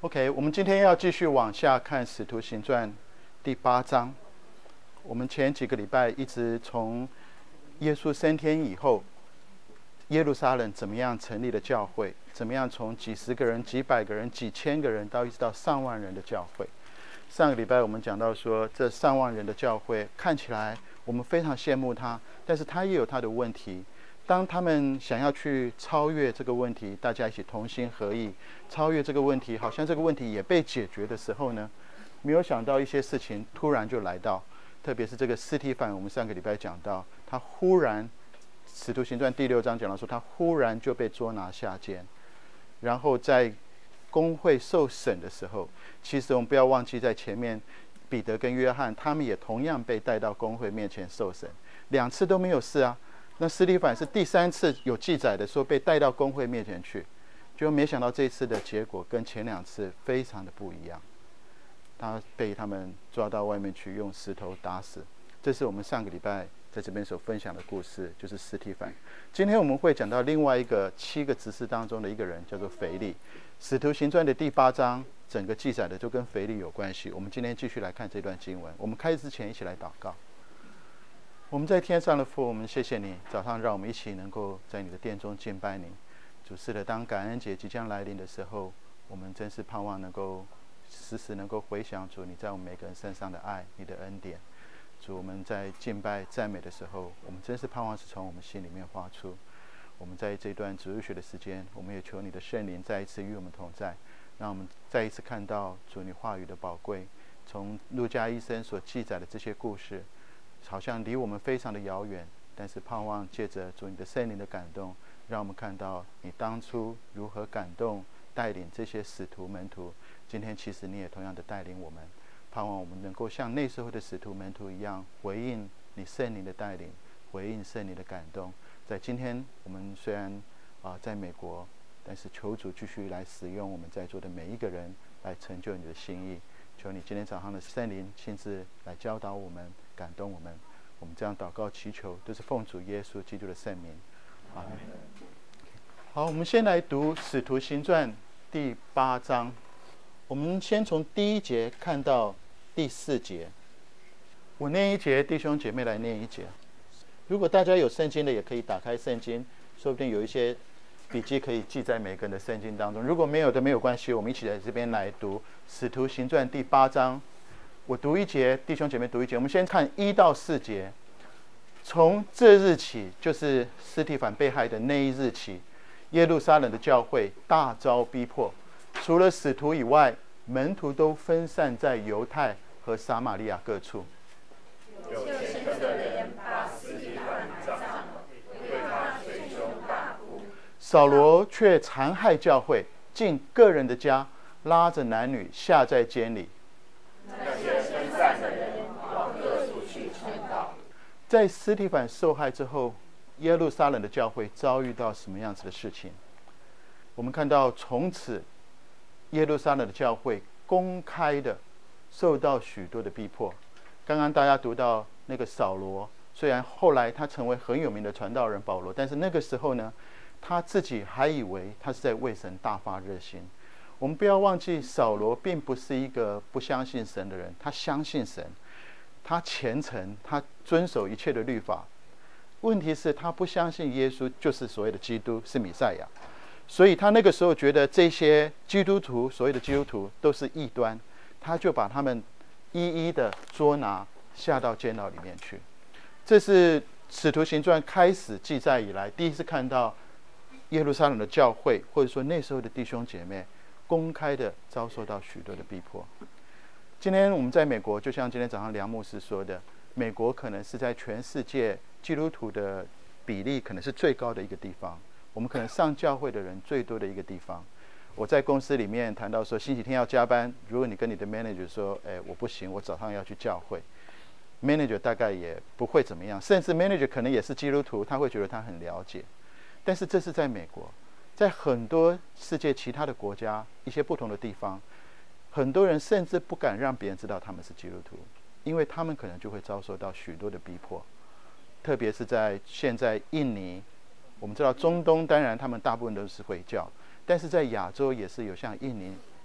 OK， 我们今天要继续往下看《使徒行传》第8章。我们前几个礼拜一直从耶稣升天以后，耶路撒冷怎么样成立了教会，怎么样从几十个人、几百个人、几千个人，一直到上万人的教会。上个礼拜我们讲到说，这上万人的教会看起来我们非常羡慕它，但是它也有它的问题。当他们想要去超越这个问题，大家一起同心合意超越这个问题，好像这个问题也被解决的时候呢，没有想到一些事情突然就来到，特别是这个司提反，我们上个礼拜讲到，他忽然使徒行传第6章讲到说，他忽然就被捉拿下监，然后在公会受审的时候，其实我们不要忘记，在前面彼得跟约翰他们也同样被带到公会面前受审，2次都没有事啊。那司提反是第3次有记载的说被带到公会面前去，就没想到这次的结果跟前2次非常的不一样，他被他们抓到外面去用石头打死。这是我们上个礼拜在这边所分享的故事，就是司提反。今天我们会讲到另外一个7个执事当中的一个人，叫做腓利。使徒行传的第8章整个记载的就跟腓利有关系。我们今天继续来看这段经文。我们开始之前一起来祷告。我们在天上的父，我们谢谢你，早上让我们一起能够在你的殿中敬拜你。主，是的，当感恩节即将来临的时候，我们真是盼望能够时时能够回想主你在我们每个人身上的爱，你的恩典。主，我们在敬拜赞美的时候，我们真是盼望是从我们心里面发出。我们在这段主日学的时间，我们也求你的圣灵再一次与我们同在，让我们再一次看到主你话语的宝贵。从路加医生所记载的这些故事，好像离我们非常的遥远，但是盼望借着主你的圣灵的感动，让我们看到你当初如何感动带领这些使徒门徒。今天其实你也同样的带领我们，盼望我们能够像那时候的使徒门徒一样，回应你圣灵的带领，回应圣灵的感动。在今天我们虽然在美国，但是求主继续来使用我们在座的每一个人，来成就你的心意。求你今天早上的圣灵亲自来教导我们，感动我们。我们这样祷告祈求，都是奉主耶稣基督的圣名。阿们。好，我们先来读《使徒行传》第8章。我们先从第1节看到第4节。我念1节，弟兄姐妹来念1节。如果大家有圣经的，也可以打开圣经，说不定有一些笔记可以记在每个人的圣经当中。如果没有的，没有关系，我们一起在这边来读《使徒行传》第8章。我读1节，弟兄姐妹读1节。我们先看1到4节。从这日起，就是司提反被害的那一日起，耶路撒冷的教会大遭逼迫，除了使徒以外，门徒都分散在犹太和撒玛利亚各处。 有前科的人把司提反埋葬了，对他捶胸大哭。 扫罗却残害教会，进个人的家，拉着男女下在监里。 那些分散的人往各处去传道。 在司提反受害之后，耶路撒冷的教会遭遇到什么样子的事情？我们看到从此耶路撒冷的教会公开的受到许多的逼迫。刚刚大家读到那个扫罗，虽然后来他成为很有名的传道人保罗，但是那个时候呢，他自己还以为他是在为神大发热心。我们不要忘记，扫罗并不是一个不相信神的人，他相信神，他虔诚，他遵守一切的律法。问题是，他不相信耶稣就是所谓的基督，是弥赛亚。所以他那个时候觉得这些基督徒，所谓的基督徒都是异端，他就把他们一一的捉拿，下到监牢里面去。这是使徒行传开始记载以来，第一次看到耶路撒冷的教会，或者说那时候的弟兄姐妹，公开的遭受到许多的逼迫。今天我们在美国，就像今天早上梁牧师说的，美国可能是在全世界基督徒的比例可能是最高的一个地方，我们可能上教会的人最多的一个地方。我在公司里面谈到说，星期天要加班，如果你跟你的 manager 说，我不行，我早上要去教会， manager 大概也不会怎么样，甚至 manager 可能也是基督徒，他会觉得他很了解。但是这是在美国，在很多世界其他的国家，一些不同的地方，很多人甚至不敢让别人知道他们是基督徒，因为他们可能就会遭受到许多的逼迫。特别是在现在印尼，我们知道中东当然他们大部分都是回教，但是在亚洲也是有像印尼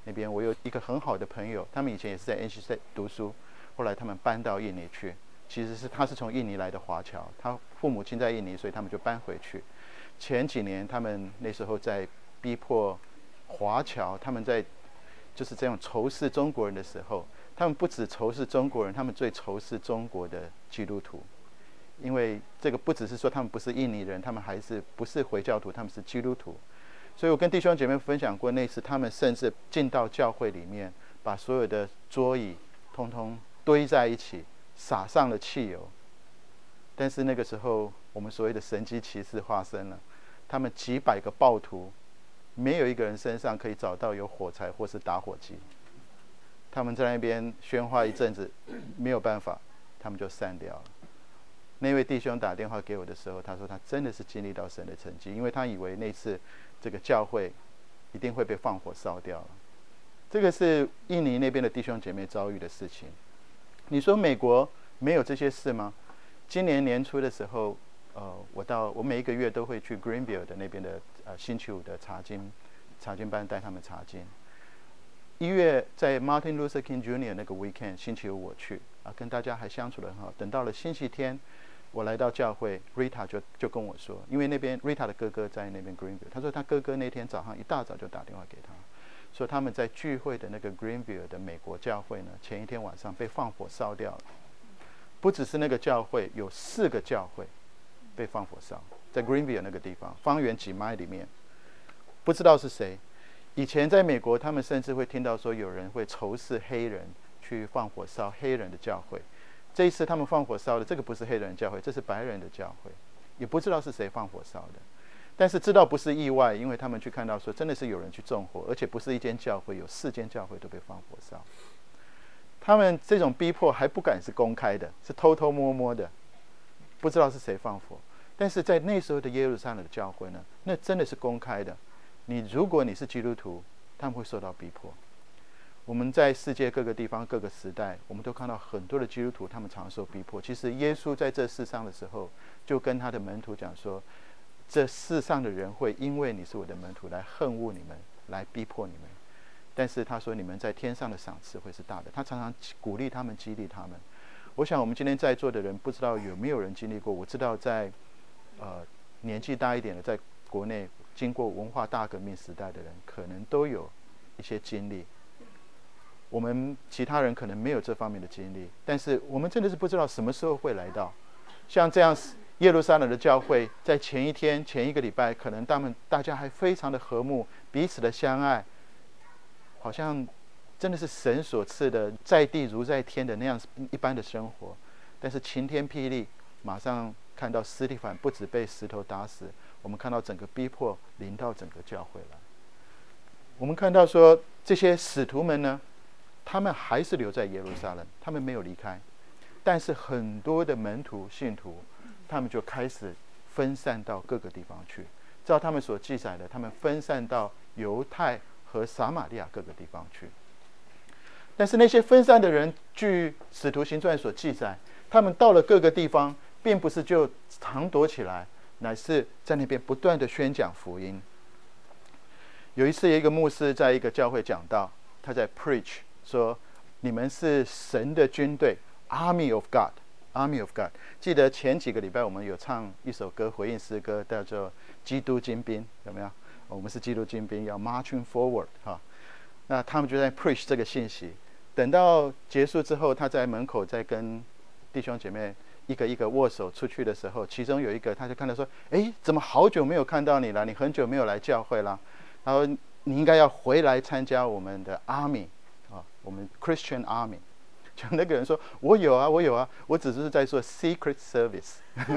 那边。我有一个很好的朋友，他们以前也是在 NC 读书，后来他们搬到印尼去。其实他是从印尼来的华侨，他父母亲在印尼，所以他们就搬回去。前几年他们那时候在逼迫华侨，他们在就是这样仇视中国人的时候，他们不只仇视中国人，他们最仇视中国的基督徒。因为这个不只是说他们不是印尼人，他们还是不是回教徒，他们是基督徒。所以我跟弟兄姐妹分享过，那次他们甚至进到教会里面，把所有的桌椅通通堆在一起，撒上了汽油。但是那个时候我们所谓的神迹奇事发生了，他们几百个暴徒没有一个人身上可以找到有火柴或是打火机。他们在那边喧哗一阵子，没有办法，他们就散掉了。那位弟兄打电话给我的时候，他说他真的是经历到神的神迹，因为他以为那次这个教会一定会被放火烧掉了。这个是印尼那边的弟兄姐妹遭遇的事情。你说美国没有这些事吗？今年年初的时候，我每一个月都会去 Greenville 的那边的星期五的查经班带他们查经。1月在 Martin Luther King Jr. 那个 weekend 星期五我去跟大家还相处得很好。等到了星期天，我来到教会 ，Rita 就跟我说，因为那边 Rita 的哥哥在那边 Greenville， 他说他哥哥那天早上一大早就打电话给他，说他们在聚会的那个 Greenville 的美国教会呢，前一天晚上被放火烧掉了。不只是那个教会，有4个教会被放火烧，在 Greenville 那个地方，方圆几迈里面，不知道是谁。以前在美国，他们甚至会听到说有人会仇视黑人，去放火烧黑人的教会。这一次他们放火烧的这个不是黑人教会，这是白人的教会，也不知道是谁放火烧的，但是知道不是意外，因为他们去看到说真的是有人去纵火，而且不是一间教会，有4间教会都被放火烧。他们这种逼迫还不敢是公开的，是偷偷摸摸的，不知道是谁放火。但是在那时候的耶路撒冷的教会呢，那真的是公开的。如果你是基督徒，他们会受到逼迫。我们在世界各个地方各个时代，我们都看到很多的基督徒他们常受逼迫。其实耶稣在这世上的时候，就跟他的门徒讲说，这世上的人会因为你是我的门徒来恨恶你们，来逼迫你们，但是他说你们在天上的赏赐会是大的。他常常鼓励他们，激励他们。我想我们今天在座的人，不知道有没有人经历过。我知道在年纪大一点的，在国内经过文化大革命时代的人，可能都有一些经历。我们其他人可能没有这方面的经历，但是我们真的是不知道什么时候会来到。像这样耶路撒冷的教会，在前一天、前一个礼拜，可能大家还非常的和睦，彼此的相爱，好像真的是神所赐的在地如在天的那样一般的生活。但是晴天霹雳，马上看到司提反不止被石头打死，我们看到整个逼迫临到整个教会来。我们看到说这些使徒们呢，他们还是留在耶路撒冷，他们没有离开。但是很多的门徒信徒，他们就开始分散到各个地方去。照他们所记载的，他们分散到犹太和撒玛利亚各个地方去。但是那些分散的人，据使徒行传所记载，他们到了各个地方，并不是就藏躲起来，乃是在那边不断的宣讲福音。有一次有一个牧师在一个教会讲道，他在 preach 说，你们是神的军队， Army of God， Army of God。 记得前几个礼拜我们有唱一首歌，回应诗歌，叫做基督精兵，有没有？我们是基督精兵，要 marching forward 那他们就在 preach 这个信息。等到结束之后，他在门口在跟弟兄姐妹一个一个握手出去的时候，其中有一个他就看到说，怎么好久没有看到你了？你很久没有来教会了。他说你应该要回来参加我们的 Army 我们 Christian Army。 就那个人说，我有啊，我只是在做 Secret Service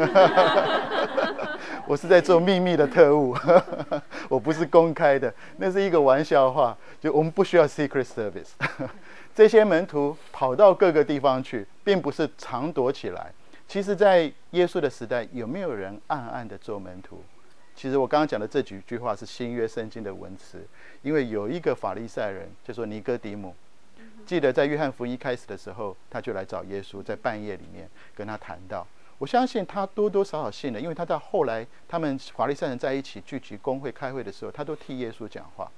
我是在做秘密的特务我不是公开的，那是一个玩笑话，就我们不需要 Secret Service 这些门徒跑到各个地方去，并不是藏躲起来。其实在耶稣的时代，有没有人暗暗的做门徒？其实我刚刚讲的这几句话是新约圣经的文词，因为有一个法利赛人叫做尼哥底母，记得在约翰福音一开始的时候，他就来找耶稣，在半夜里面跟他谈到。我相信他多多少少信了，因为他到后来他们法利赛人在一起聚集公会开会的时候，他都替耶稣讲话。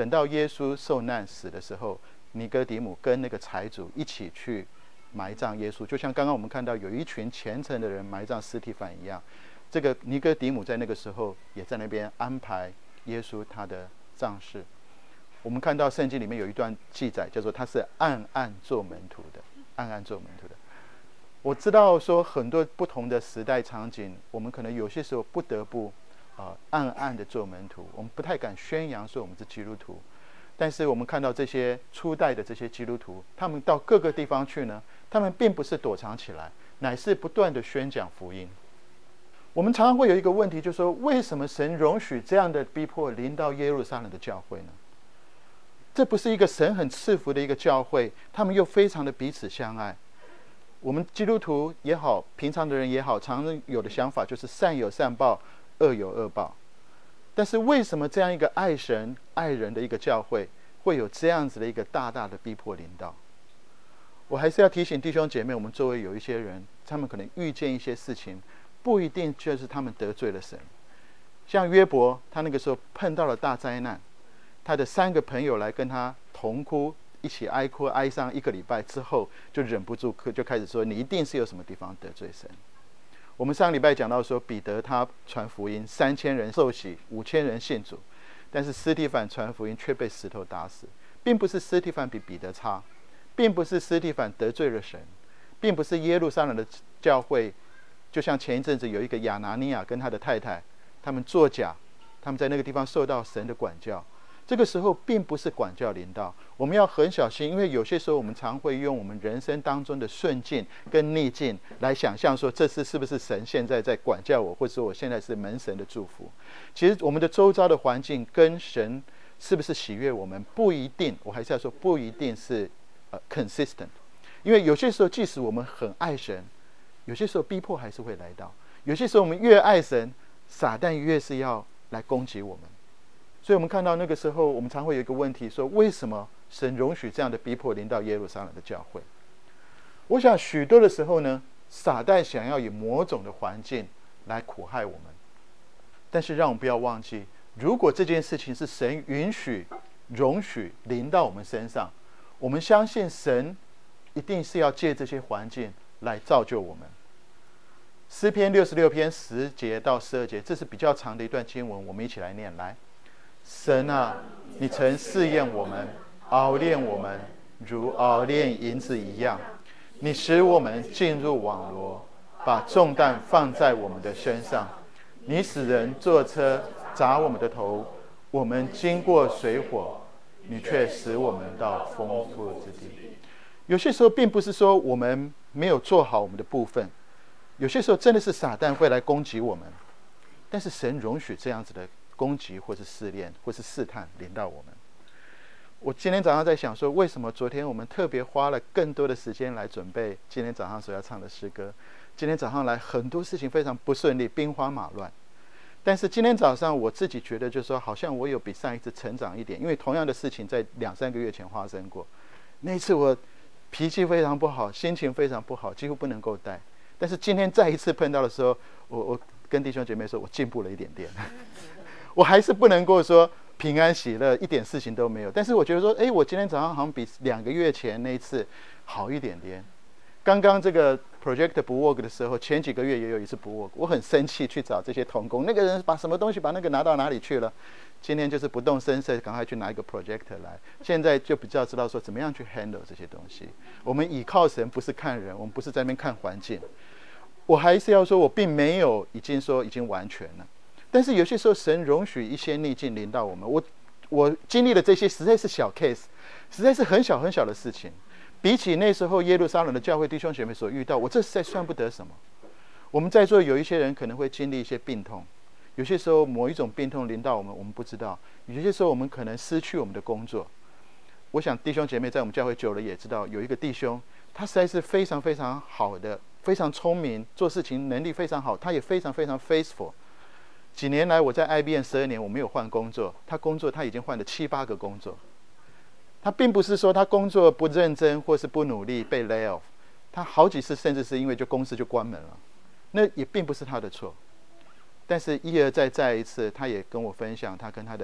等到耶稣受难死的时候，尼哥底母跟那个财主一起去埋葬耶稣，就像刚刚我们看到有一群虔诚的人埋葬司提反一样。这个尼哥底母在那个时候也在那边安排耶稣他的葬事。我们看到圣经里面有一段记载，叫做他是暗暗做门徒的，暗暗做门徒的。我知道说很多不同的时代场景，我们可能有些时候不得不暗暗的做门徒，我们不太敢宣扬说我们是基督徒。但是我们看到这些初代的这些基督徒，他们到各个地方去呢，他们并不是躲藏起来，乃是不断的宣讲福音。我们常常会有一个问题，就是说为什么神容许这样的逼迫临到耶路撒冷的教会呢？这不是一个神很赐福的一个教会，他们又非常的彼此相爱。我们基督徒也好，平常的人也好，常常有的想法就是善有善报，恶有恶报。但是为什么这样一个爱神爱人的一个教会，会有这样子的一个大大的逼迫临到？我还是要提醒弟兄姐妹，我们周围有一些人，他们可能遇见一些事情，不一定就是他们得罪了神。像约伯，他那个时候碰到了大灾难，他的3个朋友来跟他同哭，一起哀哭，哀伤1个礼拜之后，就忍不住就开始说：“你一定是有什么地方得罪神。”我们上礼拜讲到说，彼得他传福音，3000人受洗，5000人信主，但是司提反传福音却被石头打死，并不是司提反比彼得差，并不是司提反得罪了神，并不是耶路撒冷的教会，就像前一阵子有一个亚拿尼亚跟他的太太，他们作假，他们在那个地方受到神的管教。这个时候并不是管教临到，我们要很小心，因为有些时候我们常会用我们人生当中的顺境跟逆境来想象说，这是不是神现在在管教我，或者说我现在是门神的祝福。其实我们的周遭的环境跟神是不是喜悦我们，不一定，我还是要说不一定是consistent。因为有些时候即使我们很爱神，有些时候逼迫还是会来到，有些时候我们越爱神，撒旦越是要来攻击我们。所以我们看到那个时候，我们常会有一个问题说，为什么神容许这样的逼迫临到耶路撒冷的教会？我想许多的时候呢，撒旦想要以某种的环境来苦害我们。但是让我们不要忘记，如果这件事情是神允许容许临到我们身上，我们相信神一定是要借这些环境来造就我们。诗篇66篇10节到12节，这是比较长的一段经文，我们一起来念。来，神啊，你曾试验我们，熬炼我们，如熬炼银子一样。你使我们进入网罗，把重担放在我们的身上。你使人坐车砸我们的头，我们经过水火，你却使我们到丰富之地。有些时候并不是说我们没有做好我们的部分，有些时候真的是撒旦会来攻击我们，但是神容许这样子的攻击或是试炼或是试探临到我们。我今天早上在想说，为什么昨天我们特别花了更多的时间来准备今天早上所要唱的诗歌？今天早上来很多事情非常不顺利，兵荒马乱。但是今天早上我自己觉得就是说，好像我有比上一次成长一点，因为同样的事情在2-3个月前发生过。那一次我脾气非常不好，心情非常不好，几乎不能够带。但是今天再一次碰到的时候，我跟弟兄姐妹说，我进步了一点点。我还是不能够说平安喜乐，一点事情都没有。但是我觉得说，我今天早上好像比2个月前那一次好一点点。刚刚这个 project 不 work 的时候，前几个月也有一次不 work， 我很生气去找这些同工，那个人把什么东西把那个拿到哪里去了？今天就是不动声色，赶快去拿一个 projector 来。现在就比较知道说怎么样去 handle 这些东西。我们倚靠神，不是看人，我们不是在那边看环境。我还是要说，我并没有已经完全了。但是有些时候，神容许一些逆境临到我们。我经历了这些，实在是小 case， 实在是很小很小的事情。比起那时候耶路撒冷的教会弟兄姐妹所遇到，我这实在算不得什么。我们在座有一些人可能会经历一些病痛，有些时候某一种病痛临到我们，我们不知道；有些时候我们可能失去我们的工作。我想弟兄姐妹在我们教会久了也知道，有一个弟兄，他实在是非常非常好的，非常聪明，做事情能力非常好，他也非常非常 faithful。几年来我在 IBM 12年，我没有换工作，他已经换了7-8个工作。他并不是说他工作不认真或是不努力被 lay off， 他好几次甚至是因为公司就关门了，那也并不是他的错。但是一而再再一次，他也跟我分享他跟他的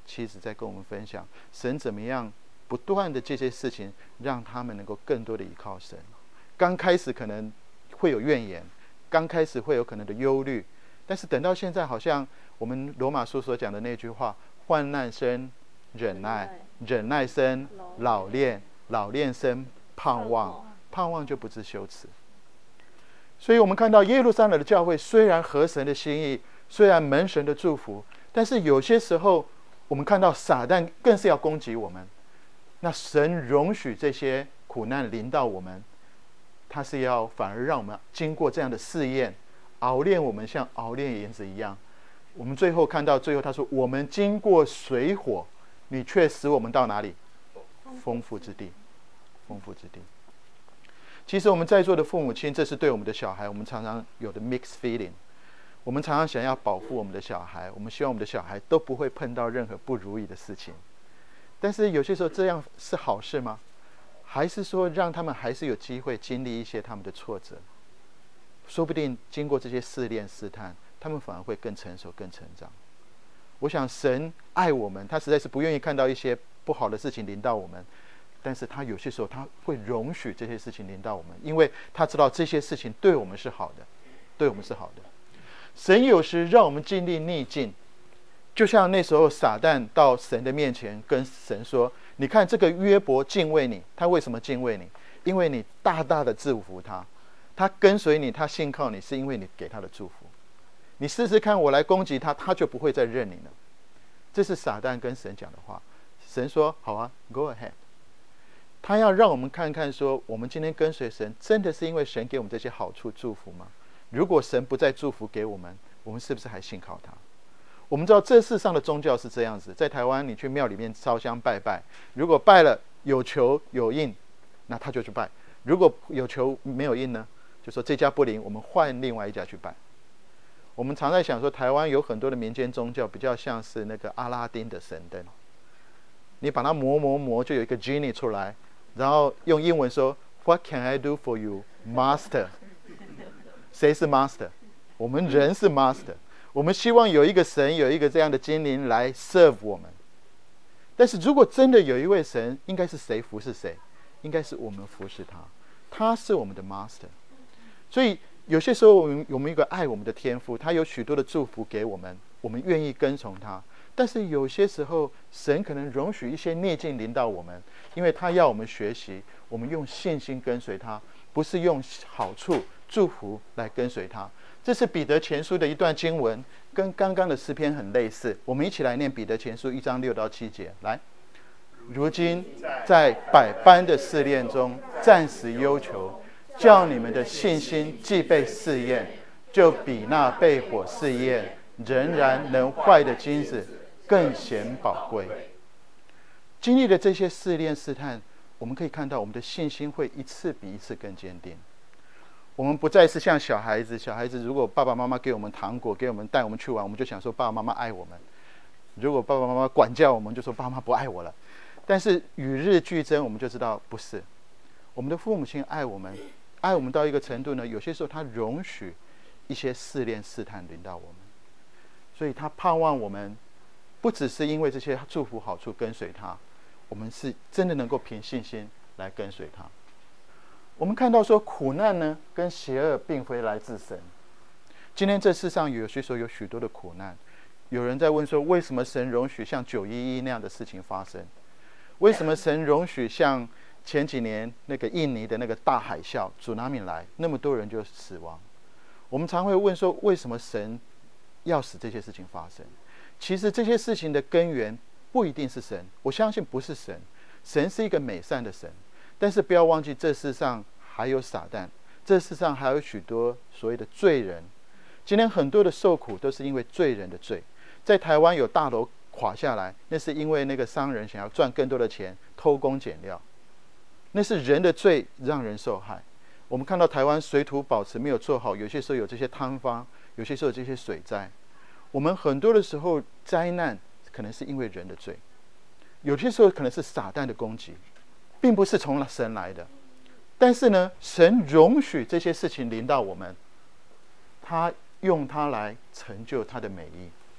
妻子在跟我们分享，神怎么样不断的这些事情，让他们能够更多的依靠神。刚开始可能会有怨言，刚开始会有可能的忧虑，但是等到现在，好像我们罗马书所讲的那句话：患难生忍耐，忍耐生老练，老练生盼望，盼望就不致羞耻。所以我们看到耶路撒冷的教会虽然合神的心意，虽然蒙神的祝福，但是有些时候我们看到撒旦更是要攻击我们。那神容许这些苦难临到我们，他是要反而让我们经过这样的试验，熬炼我们，像熬炼银子一样。我们最后看到最后他说，我们经过水火，你却使我们到哪里？丰富之地，丰富之地。其实我们在座的父母亲，这是对我们的小孩，我们常常有的 mixed feeling。我们常常想要保护我们的小孩，我们希望我们的小孩都不会碰到任何不如意的事情。但是有些时候这样是好事吗？还是说让他们还是有机会经历一些他们的挫折？说不定经过这些试炼试探，他们反而会更成熟更成长。我想神爱我们，他实在是不愿意看到一些不好的事情临到我们，但是他有些时候他会容许这些事情临到我们，因为他知道这些事情对我们是好的，对我们是好的。神有时让我们经历逆境，就像那时候撒旦到神的面前跟神说，你看这个约伯敬畏你，他为什么敬畏你？因为你大大的祝福他，他跟随你，他信靠你，是因为你给他的祝福。你试试看，我来攻击他，他就不会再认你了。这是撒旦跟神讲的话。神说好啊， go ahead。 他要让我们看看说，我们今天跟随神，真的是因为神给我们这些好处祝福吗？如果神不再祝福给我们，我们是不是还信靠他？我们知道这世上的宗教是这样子，在台湾你去庙里面烧香拜拜，如果拜了有求有应，那他就去拜；如果有求没有应呢，就说这家不灵，我们换另外一家去拜。我们常在想说，台湾有很多的民间宗教比较像是那个阿拉丁的神灯，你把它磨，就有一个 genie 出来，然后用英文说 What can I do for you, Master？ 谁是 Master？ 我们人是 Master。我们希望有一个神，有一个这样的精灵来 serve 我们。但是如果真的有一位神，应该是谁服侍谁？应该是我们服侍他，他是我们的 Master。 所以有些时候我们有一个爱我们的天父，他有许多的祝福给我们，我们愿意跟从他。但是有些时候神可能容许一些逆境临到我们，因为他要我们学习，我们用信心跟随他，不是用好处祝福来跟随他。这是彼得前书的一段经文，跟刚刚的诗篇很类似。我们一起来念彼得前书1章6到7节。来，如今在百般的试炼中暂时忧愁，叫你们的信心既被试验，就比那被火试验仍然能坏的金子更显宝贵。经历了这些试炼试探，我们可以看到我们的信心会一次比一次更坚定。我们不再是像小孩子如果爸爸妈妈给我们糖果，给我们带我们去玩，我们就想说爸爸妈妈爱我们；如果爸爸妈妈管教我们，就说爸妈不爱我了。但是与日俱增，我们就知道不是。我们的父母亲爱我们，爱我们到一个程度呢，有些时候他容许一些试炼试探临到我们，所以他盼望我们不只是因为这些祝福好处跟随他，我们是真的能够凭信心来跟随他。我们看到说，苦难呢跟邪恶并非来自神。今天这世上有些时候有许多的苦难，有人在问说，为什么神容许像911那样的事情发生？为什么神容许像前几年那个印尼的那个大海啸祖拿米来，那么多人就死亡？我们常会问说，为什么神要使这些事情发生？其实这些事情的根源不一定是神，我相信不是神，神是一个美善的神。但是不要忘记，这世上还有撒旦，这世上还有许多所谓的罪人。今天很多的受苦都是因为罪人的罪。在台湾有大楼垮下来，那是因为那个商人想要赚更多的钱，偷工减料，那是人的罪让人受害。我们看到台湾水土保持没有做好，有些时候有这些塌方，有些时候有这些水灾。我们很多的时候灾难可能是因为人的罪，有些时候可能是撒旦的攻击，并不是从神来的。但是呢，神容许这些事情临到我们，他用它来成就他的美意。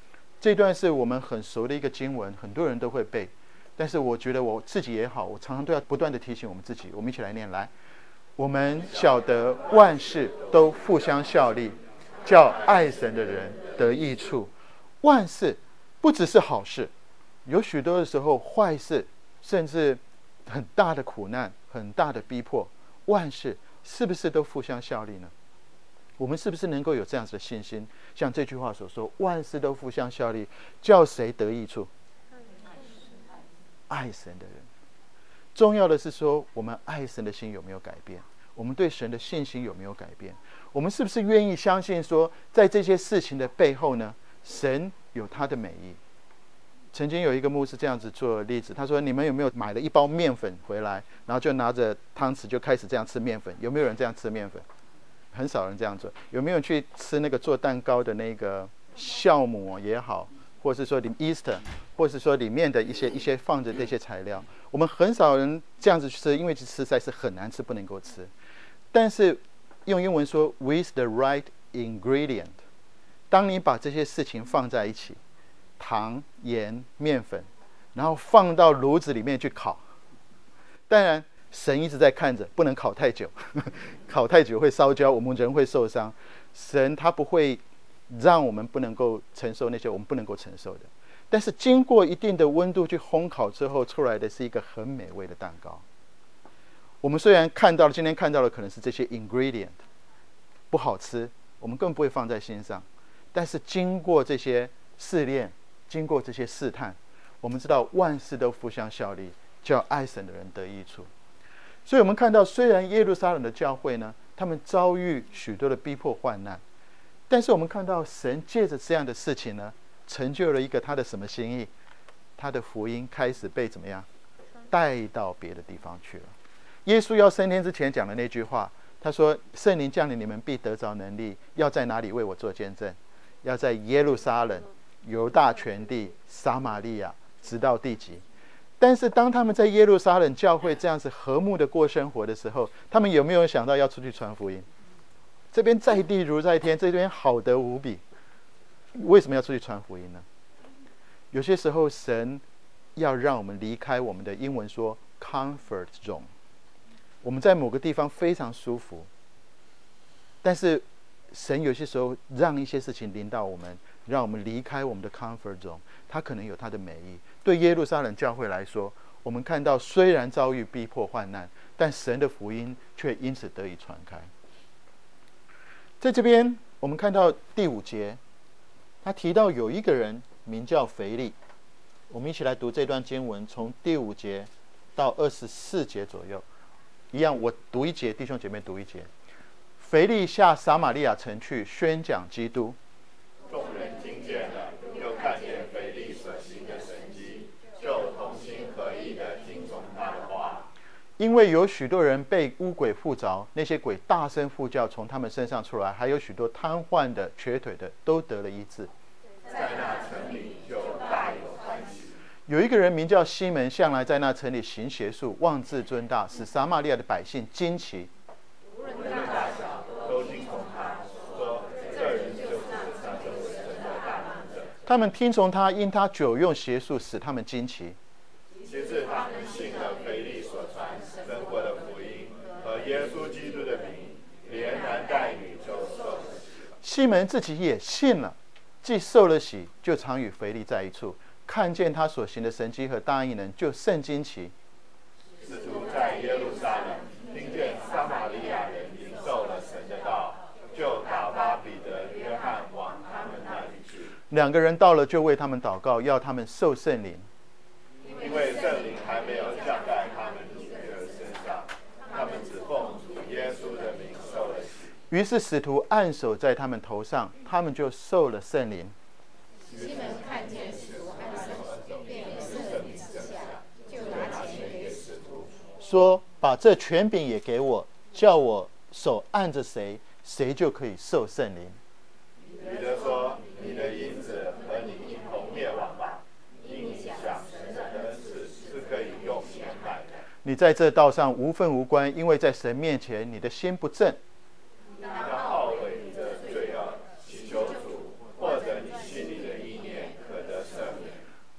这段是我们很熟的一个经文，很多人都会背，但是我觉得我自己也好，我常常都要不断的提醒我们自己。我们一起来念，来，我们晓得万事都互相效力，叫爱神的人得益处。万事不只是好事，有许多的时候坏事，甚至很大的苦难，很大的逼迫，万事是不是都互相效力呢？我们是不是能够有这样子的信心？像这句话所说，万事都互相效力，叫谁得益处？爱神的人。重要的是说，我们爱神的心有没有改变？我们对神的信心有没有改变？我们是不是愿意相信说，在这些事情的背后呢，神有他的美意？曾经有一个牧师这样子做例子，他说：你们有没有买了一包面粉回来，然后就拿着汤匙就开始这样吃面粉？有没有人这样吃面粉？很少人这样做。有没有去吃那个做蛋糕的那个酵母也好，或是说Easter， 或是说里面的一些放着这些材料？我们很少人这样子吃，因为吃实在是很难吃，不能够吃。但是用英文说 with the right ingredient， 当你把这些事情放在一起，糖、盐、面粉，然后放到炉子里面去烤。当然神一直在看着，不能烤太久烤太久会烧焦，我们人会受伤。神他不会让我们不能够承受那些我们不能够承受的，但是经过一定的温度去烘烤之后，出来的是一个很美味的蛋糕。我们虽然今天看到的可能是这些 ingredient 不好吃，我们根本不会放在心上，但是经过这些试炼，经过这些试探，我们知道万事都互相效力，叫爱神的人得益处。所以我们看到，虽然耶路撒冷的教会呢，他们遭遇许多的逼迫患难，但是我们看到神借着这样的事情呢，成就了一个他的什么心意？他的福音开始被怎么样带到别的地方去了。耶稣要升天之前讲的那句话，他说：圣灵降临，你们必得着能力，要在哪里为我做见证？要在耶路撒冷、犹大全地、撒玛利亚，直到地极。但是当他们在耶路撒冷教会这样子和睦的过生活的时候，他们有没有想到要出去传福音？这边在地如在天，这边好得无比，为什么要出去传福音呢？有些时候神要让我们离开我们的，英文说 comfort zone， 我们在某个地方非常舒服，但是神有些时候让一些事情临到我们，让我们离开我们的 comfort zone， 他可能有他的美意。对耶路撒冷教会来说，我们看到虽然遭遇逼迫患难，但神的福音却因此得以传开。在这边我们看到第5节，他提到有一个人名叫腓利。我们一起来读这段经文，从第5节到24节左右。一样，我读一节，弟兄姐妹读一节。腓利下撒玛利亚城去宣讲基督。 众人听见了，又看见腓利所行的神迹，就同心合意地听从他的话。 因为有许多人被污鬼附着，那些鬼大声呼叫，从他们身上出来，还有许多瘫痪的、瘸腿的都得了医治。 在那城里就大有欢喜。 有一个人名叫西门，向来在那城里行邪术，妄自尊大，使撒玛利亚的百姓惊奇。 无论大小都听从他，说这人就是那就是神的大能者。 他们听从他，因他久用邪术使他们惊奇。 其次他们信了腓利所传神国的福音和耶稣基督的名，连男带女就受了洗。 西门自己也信了，既受了洗，就常与腓利在一处，看见他所行的神迹和大异能，就甚惊奇。 使徒在耶路撒冷听见撒玛利亚人领受了神的道，就打发彼得、约翰往他们那里去。 2个人到了，就为他们祷告，要他们受圣灵。 因为圣灵还没有降在他们主的身上，他们只奉主耶稣的名受了洗。 于是使徒按手在他们头上，他们就受了圣灵。 西门看见使徒按手，便于圣灵之下，就拿钱给使徒， 说：把这权柄也给我，叫我手按着谁，谁就可以受圣灵。 彼得说：你的银子和你一同灭亡吧，因你想神的恩赐是可以用钱买的。 你在这道上无分无关，因为在神面前你的心不正。 当懊悔你的罪恶，祈求主，或者你心里的意念可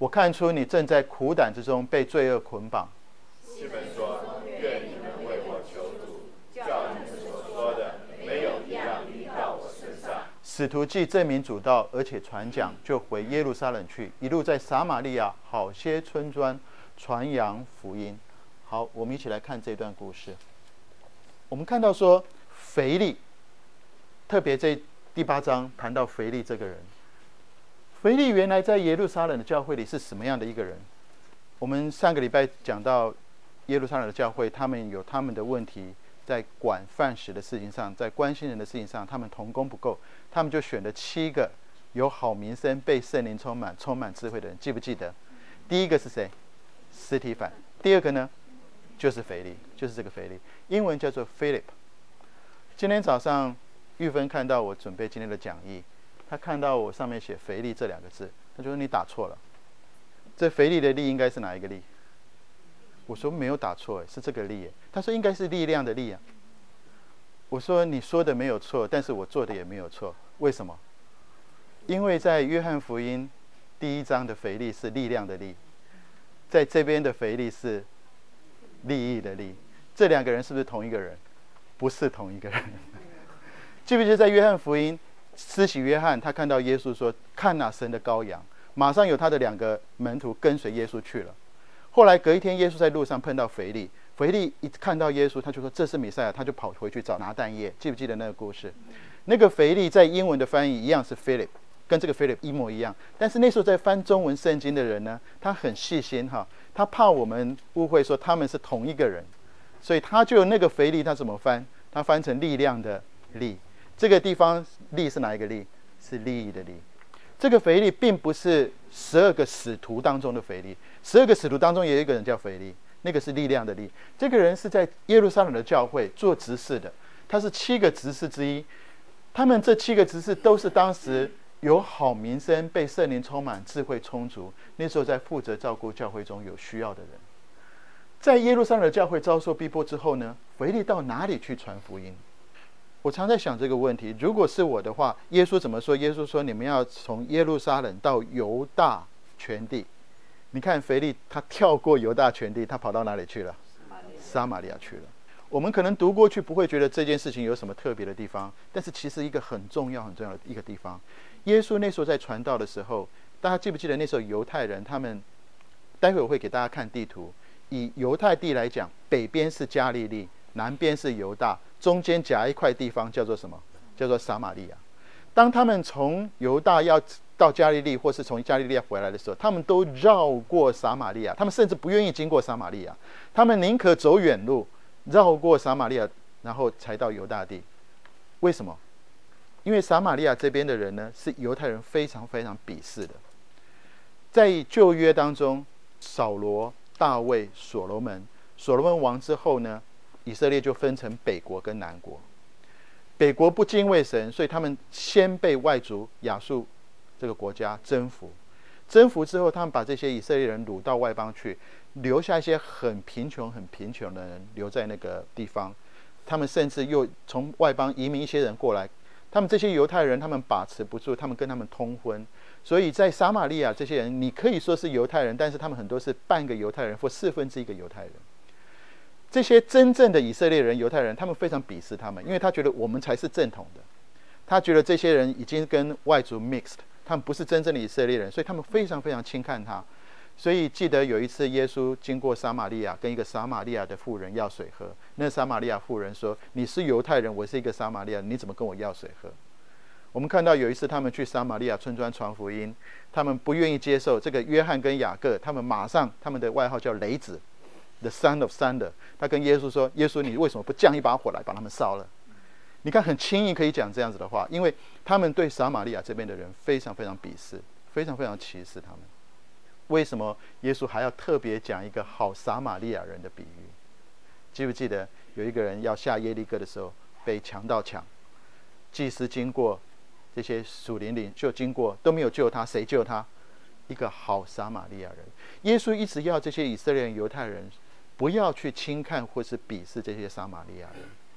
我看出你正在苦胆之中被罪恶捆绑。 西门说：愿你们为我求主，叫你们所说的没有一样临到我身上。 使徒既证明主道，而且传讲，就回耶路撒冷去，一路在撒玛利亚好些村庄传扬福音。好，我们一起来看这段故事。我们看到说腓利，特别这第8章谈到腓利这个人。腓利原来在耶路撒冷的教会里是什么样的一个人？我们上个礼拜讲到耶路撒冷的教会，他们有他们的问题，在管饭食的事情上，在关心人的事情上，他们同工不够，他们就选了7个有好名声、被圣灵充满智慧的人。记不记得？第一个是谁？司提反。第二个呢，就是腓利，就是这个腓利，英文叫做 Philip。今天早上玉芬看到我准备今天的讲义，他看到我上面写腓利这2个字，他就说你打错了，这腓利的利应该是哪一个利？我说没有打错，是这个利。他说应该是力量的力啊。我说你说的没有错，但是我做的也没有错。为什么？因为在约翰福音第1章的腓利是力量的力，在这边的腓利是利益的利。这2个人是不是同一个人？不是同一个人。记不记得在约翰福音，施洗约翰他看到耶稣说：看哪，神的羔羊。马上有他的2个门徒跟随耶稣去了。后来隔一天，耶稣在路上碰到腓利，腓利一看到耶稣，他就说这是弥赛亚，他就跑回去找拿但业。记不记得那个故事？那个腓利在英文的翻译一样是 Philip， 跟这个 Philip 一模一样。但是那时候在翻中文圣经的人呢，他很细心哈，他怕我们误会说他们是同一个人，所以他就那个腓利他怎么翻？他翻成力量的力。这个地方利是哪一个利？是利益的利。这个腓利并不是12个使徒当中的腓利，12个使徒当中也有一个人叫腓利，那个是力量的力。这个人是在耶路撒冷的教会做执事的，他是7个执事之一。他们这7个执事都是当时有好名声、被圣灵充满、智慧充足，那时候在负责照顾教会中有需要的人。在耶路撒冷的教会遭受逼迫之后呢，腓利到哪里去传福音？我常在想这个问题，如果是我的话，耶稣怎么说？耶稣说你们要从耶路撒冷到犹大全地。你看腓利他跳过犹大全地，他跑到哪里去了？撒玛利亚去了。我们可能读过去不会觉得这件事情有什么特别的地方，但是其实一个很重要的一个地方。耶稣那时候在传道的时候，大家记不记得那时候犹太人他们，待会我会给大家看地图，以犹太地来讲，北边是加利利，南边是犹大，中间夹一块地方叫做什么？叫做撒玛利亚。当他们从犹大要到加利利，或是从加利利回来的时候，他们都绕过撒玛利亚，他们甚至不愿意经过撒玛利亚，他们宁可走远路，绕过撒玛利亚，然后才到犹大地。为什么？因为撒玛利亚这边的人呢，是犹太人非常非常鄙视的。在旧约当中，扫罗、大卫、所罗门王之后呢，以色列就分成北国跟南国。北国不敬畏神，所以他们先被外族亚述这个国家征服。征服之后，他们把这些以色列人掳到外邦去，留下一些很贫穷的人留在那个地方。他们甚至又从外邦移民一些人过来，他们这些犹太人他们把持不住，他们跟他们通婚。所以在撒玛利亚这些人，你可以说是犹太人，但是他们很多是半个犹太人或1/4个犹太人。这些真正的以色列人、犹太人，他们非常鄙视他们，因为他觉得我们才是正统的。他觉得这些人已经跟外族 mixed， 他们不是真正的以色列人，所以他们非常非常轻看他。所以记得有一次耶稣经过撒玛利亚，跟一个撒玛利亚的妇人要水喝。那撒玛利亚妇人说：你是犹太人，我是一个撒玛利亚人，你怎么跟我要水喝？我们看到有一次他们去撒玛利亚村庄传福音，他们不愿意接受这个约翰跟雅各，他们马上他们的外号叫雷子 The Son of Thunder， 他跟耶稣说：耶稣你为什么不降一把火来把他们烧了？你看很轻易可以讲这样子的话，因为他们对撒玛利亚这边的人非常非常鄙视，非常非常歧视他们。为什么耶稣还要特别讲一个好撒玛利亚人的比喻？记不记得有一个人要下耶利哥的时候被强盗抢，祭司经过，这些属灵领袖经过都没有救他，谁救他？一个好撒玛利亚人。耶稣一直要这些以色列人、犹太人不要去轻看或是鄙视这些撒玛利亚人。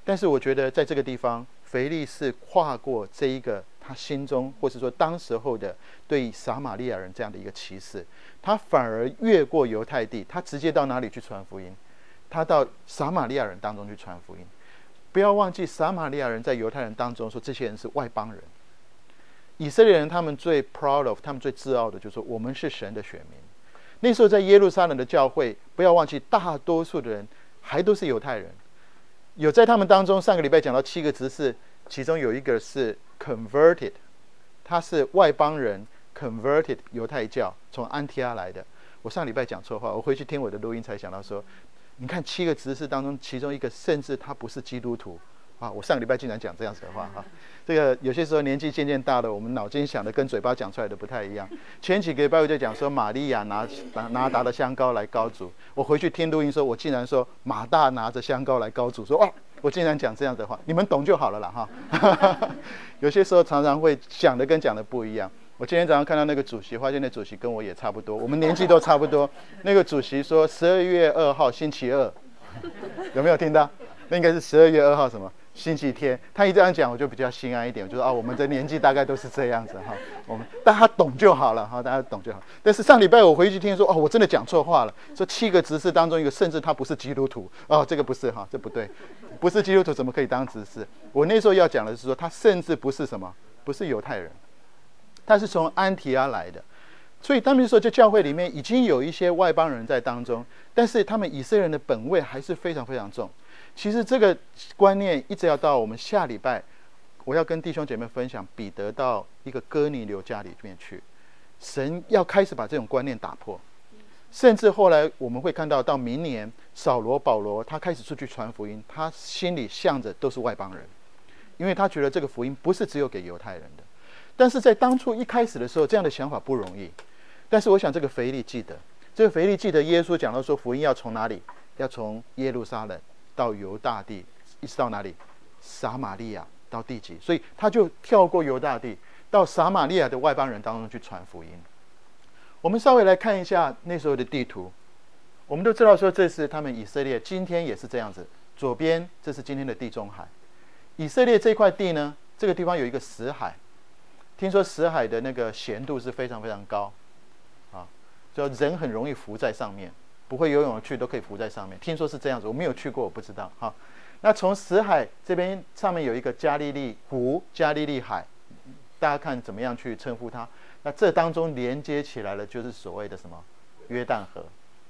但是我觉得在这个地方，腓力是跨过这一个他心中或是说当时候的对撒玛利亚人这样的一个歧视，他反而越过犹太地，他直接到哪里去传福音？他到撒玛利亚人当中去传福音。不要忘记，撒玛利亚人在犹太人当中说这些人是外邦人。以色列人他们最 proud of， 他们最自傲的就是说我们是神的选民。那时候在耶路撒冷的教会，不要忘记大多数的人还都是犹太人。有在他们当中，上个礼拜讲到7个执事，其中有一个是 converted， 他是外邦人 converted 犹太教，从安提阿来的。我上礼拜讲错话，我回去听我的录音才想到说，你看7个执事当中，其中一个甚至他不是基督徒啊！我上个礼拜竟然讲这样子的话哈。这个有些时候年纪渐渐大了，我们脑筋想的跟嘴巴讲出来的不太一样。前几个礼拜我就讲说玛利亚拿达的香膏来膏主，我回去听录音说，我竟然说马大拿着香膏来膏主，说哇，我竟然讲这样的话，你们懂就好了啦哈。有些时候常常会想的跟讲的不一样。我今天早上看到那个主席，发现那主席跟我也差不多，我们年纪都差不多。那个主席说12月2号星期二，有没有听到？那应该是12月2号什么？星期天。他一这样讲，我就比较心安一点，我就说我们的年纪大概都是这样子哈。大家懂就好了哈，大家懂就好。但是上礼拜我回去听说，我真的讲错话了，说7个执事当中一个甚至他不是基督徒这个不是哈，这不对，不是基督徒怎么可以当执事？我那时候要讲的是说，他甚至不是什么，不是犹太人。他是从安提阿来的，所以他们就说，这教会里面已经有一些外邦人在当中，但是他们以色列人的本位还是非常非常重。其实这个观念一直要到我们下礼拜，我要跟弟兄姐妹分享彼得到一个哥尼流家里面去，神要开始把这种观念打破。甚至后来我们会看到，到明年扫罗保罗他开始出去传福音，他心里向着都是外邦人，因为他觉得这个福音不是只有给犹太人的。但是在当初一开始的时候，这样的想法不容易。但是我想这个腓力记得，耶稣讲到说，福音要从哪里？要从耶路撒冷到犹大地，一直到哪里？撒玛利亚到地极。所以他就跳过犹大地，到撒玛利亚的外邦人当中去传福音。我们稍微来看一下那时候的地图，我们都知道说这是他们以色列，今天也是这样子。左边这是今天的地中海，以色列这块地呢，这个地方有一个死海。听说死海的那个咸度是非常非常高，就人很容易浮在上面，不会游泳去都可以浮在上面。听说是这样子，我没有去过，我不知道哈。那从死海这边上面有一个加利利湖、加利利海，大家看怎么样去称呼它？那这当中连接起来了，就是所谓的什么约旦河。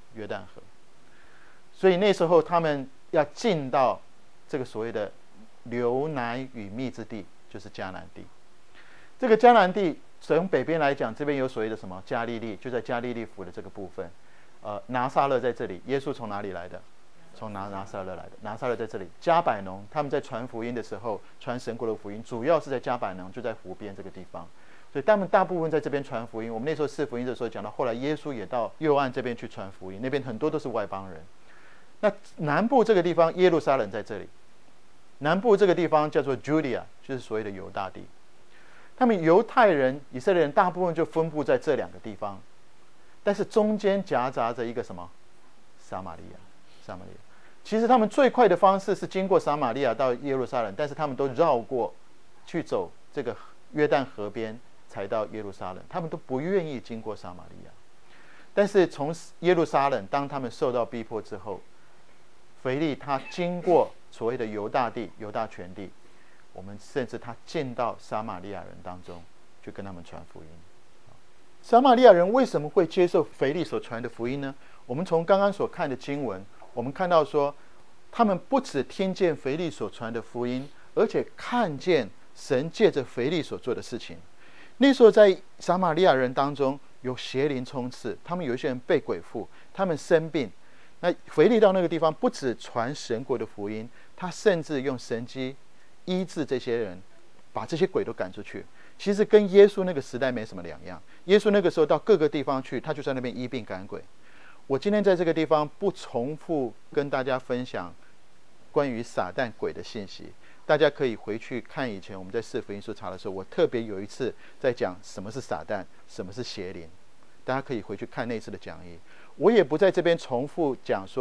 所以那时候他们要进到这个所谓的流奶与蜜之地，就是迦南地。这个迦南地从北边来讲，这边有所谓的什么加利利，就在加利利府的这个部分。拿撒勒在这里，耶稣从哪里来的？从拿撒勒来的。拿撒勒在这里。加百农他们在传福音的时候，传神国的福音，主要是在加百农，就在湖边这个地方。所以他们大部分在这边传福音。我们那时候试福音的时候讲到，后来耶稣也到右岸这边去传福音，那边很多都是外邦人。那南部这个地方，耶路撒冷在这里。南部这个地方叫做 Judea， 就是所谓的犹大地。他们犹太人、以色列人大部分就分布在这2个地方，但是中间夹杂着一个什么？撒玛利亚。其实他们最快的方式是经过撒玛利亚到耶路撒冷，但是他们都绕过去走这个约旦河边才到耶路撒冷，他们都不愿意经过撒玛利亚。但是从耶路撒冷，当他们受到逼迫之后，腓力他经过所谓的犹大地、犹大全地。我们甚至他进到撒玛利亚人当中，去跟他们传福音。撒玛利亚人为什么会接受腓力所传的福音呢？我们从刚刚所看的经文，我们看到说，他们不只听见腓力所传的福音，而且看见神借着腓力所做的事情。那时候在撒玛利亚人当中有邪灵充斥，他们有一些人被鬼附，他们生病。那腓力到那个地方，不只传神国的福音，他甚至用神迹医治这些人，把这些鬼都赶出去。其实跟耶稣那个时代没什么两样。耶稣那个时候到各个地方去，他就在那边医病赶鬼。我今天在这个地方不重复跟大家分享关于撒旦鬼的信息，大家可以回去看以前我们在四福音书查的时候，我特别有一次在讲什么是撒旦，什么是邪灵，大家可以回去看那次的讲义。我也不在这边重复讲说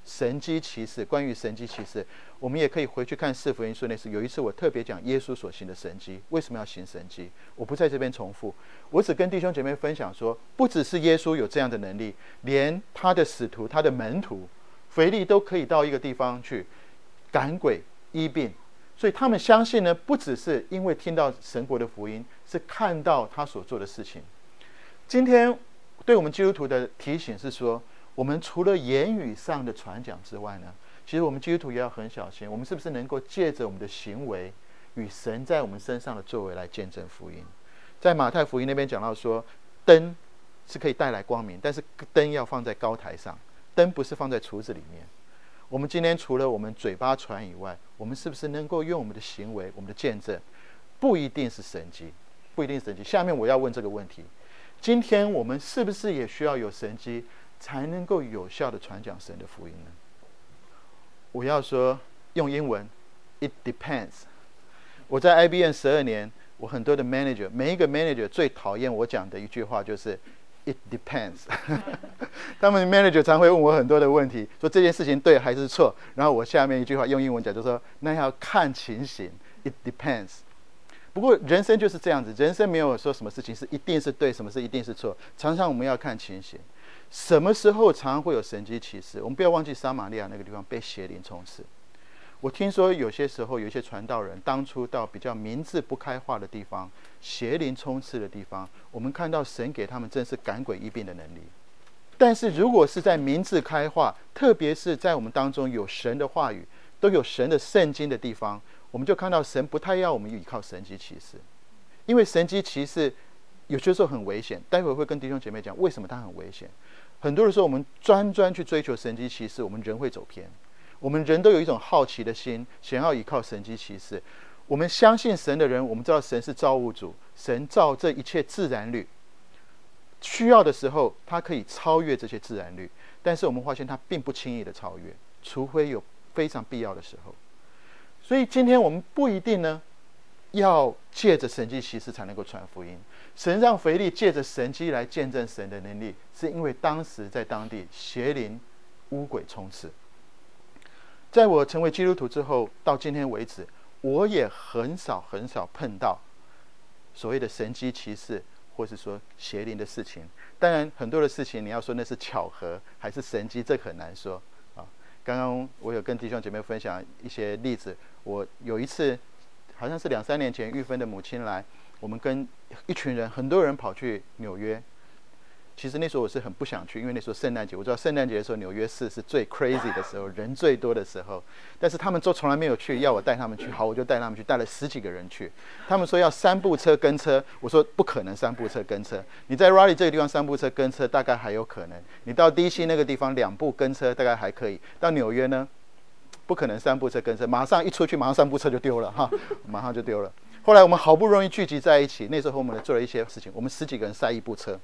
神迹奇事，关于神迹奇事，我们也可以回去看四福音书那次。有一次我特别讲耶稣所行的神迹，为什么要行神迹？我不在这边重复，我只跟弟兄姐妹分享说，不只是耶稣有这样的能力，连他的使徒、他的门徒，腓利都可以到一个地方去赶鬼、医病。所以他们相信呢，不只是因为听到神国的福音，是看到他所做的事情。今天对我们基督徒的提醒是说，我们除了言语上的传讲之外呢，其实我们基督徒也要很小心，我们是不是能够借着我们的行为与神在我们身上的作为来见证福音。在马太福音那边讲到说，灯是可以带来光明，但是灯要放在高台上，灯不是放在橱子里面。我们今天除了我们嘴巴传以外，我们是不是能够用我们的行为、我们的见证，不一定是神迹，不一定是神迹。下面我要问这个问题：今天我们是不是也需要有神迹，才能够有效的传讲神的福音呢？我要说，用英文 ，it depends。我在 IBM 12年，我很多的 manager， 每一个 manager 最讨厌我讲的一句话就是 it depends。他们 manager 常会问我很多的问题，说这件事情对还是错，然后我下面一句话用英文讲，就说那要看情形 ，it depends。不过人生就是这样子，人生没有说什么事情是一定是对，什么事一定是错，常常我们要看情形。什么时候常常会有神迹奇事？我们不要忘记撒玛利亚那个地方被邪灵充斥。我听说有些时候有一些传道人当初到比较民智不开化的地方，邪灵充斥的地方，我们看到神给他们真是赶鬼医病的能力。但是如果是在民智开化，特别是在我们当中有神的话语，都有神的圣经的地方，我们就看到神不太要我们依靠神迹奇事，因为神迹奇事有些时候很危险。待会会跟弟兄姐妹讲为什么它很危险。很多的时候我们专去追求神迹奇事，我们人会走偏。我们人都有一种好奇的心，想要依靠神迹奇事。我们相信神的人，我们知道神是造物主，神造这一切自然律，需要的时候他可以超越这些自然律，但是我们发现他并不轻易的超越，除非有非常必要的时候。所以今天我们不一定呢要借着神迹奇事才能够传福音。神让腓利借着神迹来见证神的能力，是因为当时在当地邪灵污鬼充斥。在我成为基督徒之后，到今天为止，我也很少碰到所谓的神迹奇事，或是说邪灵的事情。当然很多的事情你要说那是巧合还是神迹，这很难说啊。刚刚我有跟弟兄姐妹分享一些例子。我有一次好像是2-3年前，玉芬的母亲来，我们跟一群人，很多人跑去纽约。其实那时候我是很不想去，因为那时候圣诞节，我知道圣诞节的时候纽约市是最 crazy 的时候，人最多的时候。但是他们都从来没有去，要我带他们去，好，我就带他们去，带了10几个人去。他们说要3部车跟车，我说不可能3部车跟车。你在 Raleigh 这个地方3部车跟车大概还有可能，你到 DC 那个地方2部跟车大概还可以，到纽约呢不可能3部车跟车，马上一出去马上3部车就丢了哈，马上就丢了。后来我们好不容易聚集在一起，那时候我们做了一些事情，我们10几个人塞1部车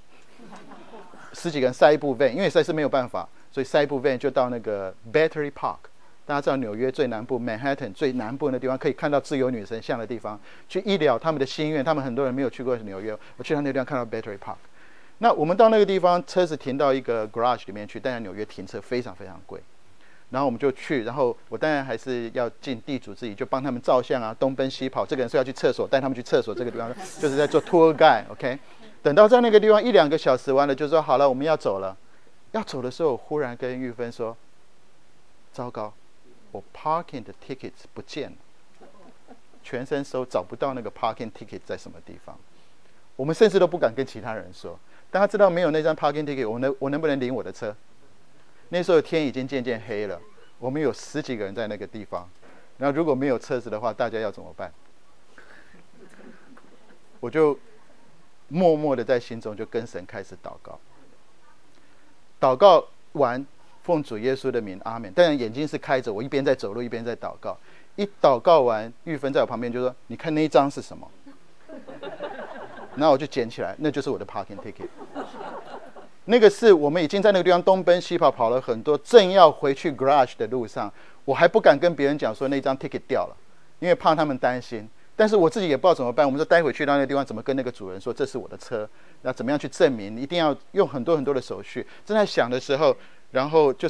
，10几个人塞1部 van， 因为实在是没有办法，所以塞1部 van 就到那个 Battery Park。大家知道纽约最南部 Manhattan 最南部的地方，可以看到自由女神像的地方，去医疗他们的心愿。他们很多人没有去过纽约，我去到那个地方看到 Battery Park。那我们到那个地方，车子停到一个 garage 里面去，但在纽约停车非常非常贵。然后我们就去，然后我当然还是要尽地主之谊，就帮他们照相啊，东奔西跑。这个人说要去厕所，带他们去厕所。这个地方就是在做 tour guide，OK。等到在那个地方1-2个小时完了，就说好了，我们要走了。要走的时候，我忽然跟玉芬说：“糟糕，我 parking 的 tickets 不见了，全身搜找不到那个 parking ticket 在什么地方。”我们甚至都不敢跟其他人说。大家知道没有那张 parking ticket， 我能不能领我的车？那时候天已经渐渐黑了，我们有10几个人在那个地方。然后如果没有车子的话，大家要怎么办？我就默默的在心中就跟神开始祷告。祷告完，奉主耶稣的名，阿们。当然眼睛是开着，我一边在走路一边在祷告。一祷告完，玉芬在我旁边就说：“你看那一张是什么？”然后我就捡起来，那就是我的 parking ticket。那个是我们已经在那个地方东奔西跑，跑了很多，正要回去 garage 的路上，我还不敢跟别人讲说那张 ticket 掉了，因为怕他们担心。但是我自己也不知道怎么办，我们说待会去到那个地方怎么跟那个主人说这是我的车，那怎么样去证明，一定要用很多很多的手续。正在想的时候，然后就是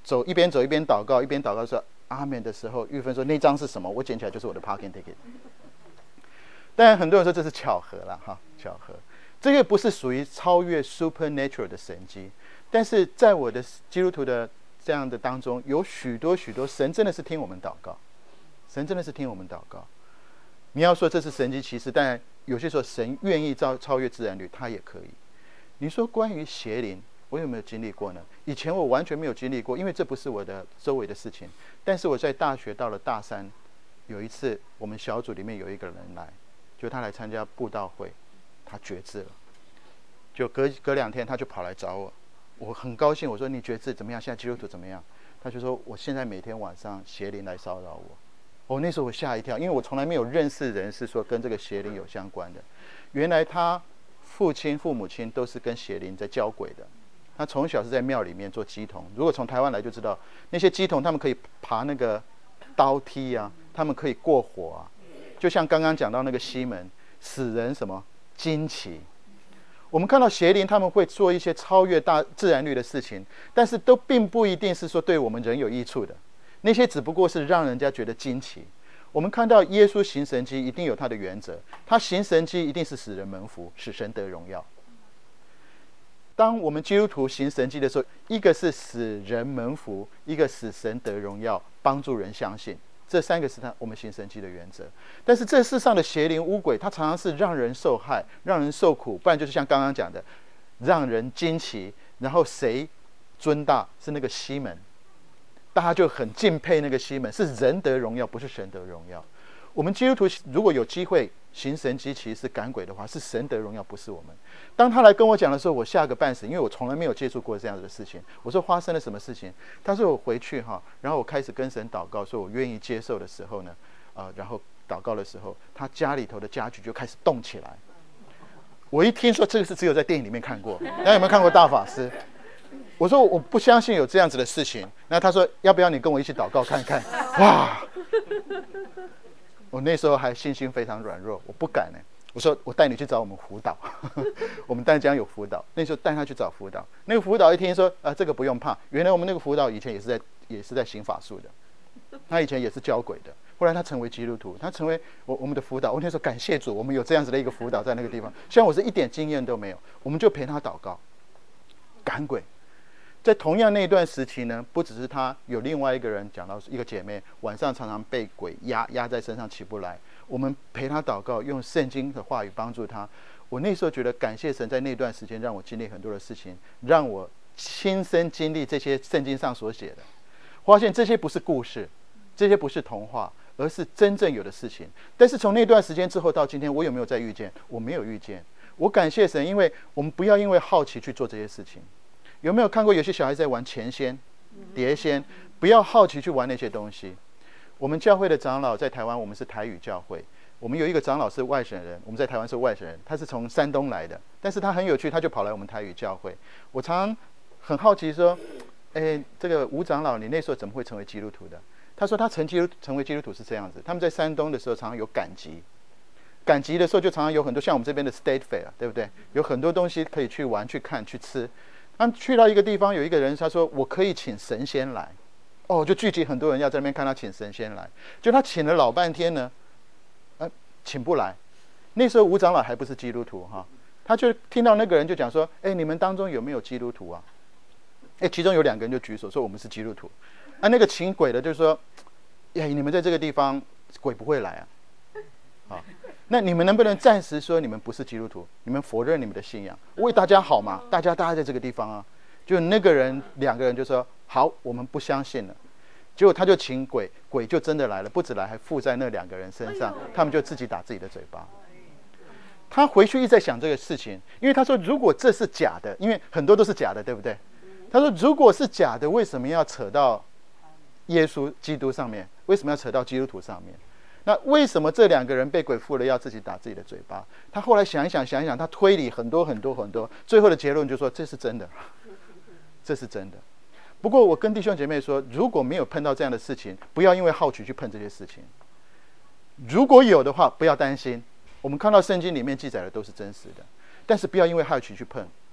一边走一边祷告，一边祷告说阿们的时候，玉芬说那张是什么？我捡起来就是我的 parking ticket。当然很多人说这是巧合啦，哈，巧合。这个不是属于超越 supernatural 的神迹，但是在我的基督徒的这样的当中，有许多神真的是听我们祷告，神真的是听我们祷告。你要说这是神迹奇事，但有些时候神愿意超越自然律，他也可以。你说关于邪灵，我有没有经历过呢？以前我完全没有经历过，因为这不是我的周围的事情。但是我在大学到了大三，有一次我们小组里面有一个人来，就他来参加布道会，他决志了。就隔2天他就跑来找我，我很高兴，我说你决志怎么样？现在基督徒怎么样？他就说我现在每天晚上邪灵来骚扰我。那时候我吓一跳，因为我从来没有认识人是说跟这个邪灵有相关的。原来他父亲父母亲都是跟邪灵在交轨的。他从小是在庙里面做乩童，如果从台湾来就知道，那些乩童他们可以爬那个刀梯啊，他们可以过火啊，就像刚刚讲到那个西门使人什么惊奇。我们看到邪灵他们会做一些超越大自然律的事情，但是都并不一定是说对我们人有益处的，那些只不过是让人家觉得惊奇。我们看到耶稣行神迹一定有他的原则，他行神迹一定是使人蒙福，使神得荣耀。当我们基督徒行神迹的时候，一个是使人蒙福，一个使神得荣耀，帮助人相信，这3个是我们行神迹的原则。但是这世上的邪灵污鬼，它常常是让人受害，让人受苦，不然就是像刚刚讲的让人惊奇。然后谁尊大？是那个西门，大家就很敬佩那个西门，是人得荣耀，不是神得荣耀。我们基督徒如果有机会行神迹奇事赶鬼的话，是神得荣耀，不是我们。当他来跟我讲的时候，我吓个半死，因为我从来没有接触过这样子的事情。我说发生了什么事情？他说我回去然后我开始跟神祷告，说我愿意接受的时候呢，然后祷告的时候，他家里头的家具就开始动起来。我一听说这个是只有在电影里面看过，大家有没有看过大法师？我说我不相信有这样子的事情。那他说要不要你跟我一起祷告看看？哇！我那时候还信心非常软弱，我不敢呢。我说我带你去找我们辅导，我们淡江有辅导，那时候带他去找辅导。那个辅导一听说这个不用怕，原来我们那个辅导以前也是在行法术的，他以前也是教鬼的。后来他成为基督徒，他成为我们的辅导。我那时候感谢主，我们有这样子的一个辅导在那个地方。虽然我是一点经验都没有，我们就陪他祷告赶鬼。在同样那一段时期呢，不只是他，有另外一个人讲到一个姐妹晚上常常被鬼压在身上起不来，我们陪他祷告，用圣经的话语帮助他。我那时候觉得感谢神，在那段时间让我经历很多的事情，让我亲身经历这些圣经上所写的，发现这些不是故事，这些不是童话，而是真正有的事情。但是从那段时间之后到今天，我有没有再遇见？我没有遇见。我感谢神，因为我们不要因为好奇去做这些事情。有没有看过有些小孩在玩钱仙、碟仙？不要好奇去玩那些东西。我们教会的长老在台湾，我们是台语教会。我们有一个长老是外省人，我们在台湾是外省人，他是从山东来的，但是他很有趣，他就跑来我们台语教会。我常常很好奇说，这个吴长老，你那时候怎么会成为基督徒的？他说他成为基督徒是这样子，他们在山东的时候常常有赶集，赶集的时候就常常有很多像我们这边的 state fair， 对不对？有很多东西可以去玩、去看、去吃。他去到一个地方，有一个人他说我可以请神仙来，就聚集很多人要在那边看他请神仙来。就他请了老半天呢，请不来。那时候吴长老还不是基督徒他就听到那个人就讲说，你们当中有没有基督徒啊？其中有2个人就举手说我们是基督徒。那个请鬼的就说，你们在这个地方鬼不会来啊。那你们能不能暂时说你们不是基督徒，你们否认你们的信仰，为大家好嘛？大家在这个地方啊。就那个人2个人就说好，我们不相信了。结果他就请鬼，鬼就真的来了，不止来还附在那2个人身上，他们就自己打自己的嘴巴。他回去一直在想这个事情，因为他说如果这是假的，因为很多都是假的，对不对？他说如果是假的，为什么要扯到耶稣基督上面？为什么要扯到基督徒上面？那为什么这2个人被鬼附了要自己打自己的嘴巴？他后来想一想，他推理很多，最后的结论就说这是真的，这是真的。不过我跟弟兄姐妹说，如果没有碰到这样的事情，不要因为好奇去碰这些事情。如果有的话，不要担心，我们看到圣经里面记载的都是真实的，但是不要因为好奇去碰，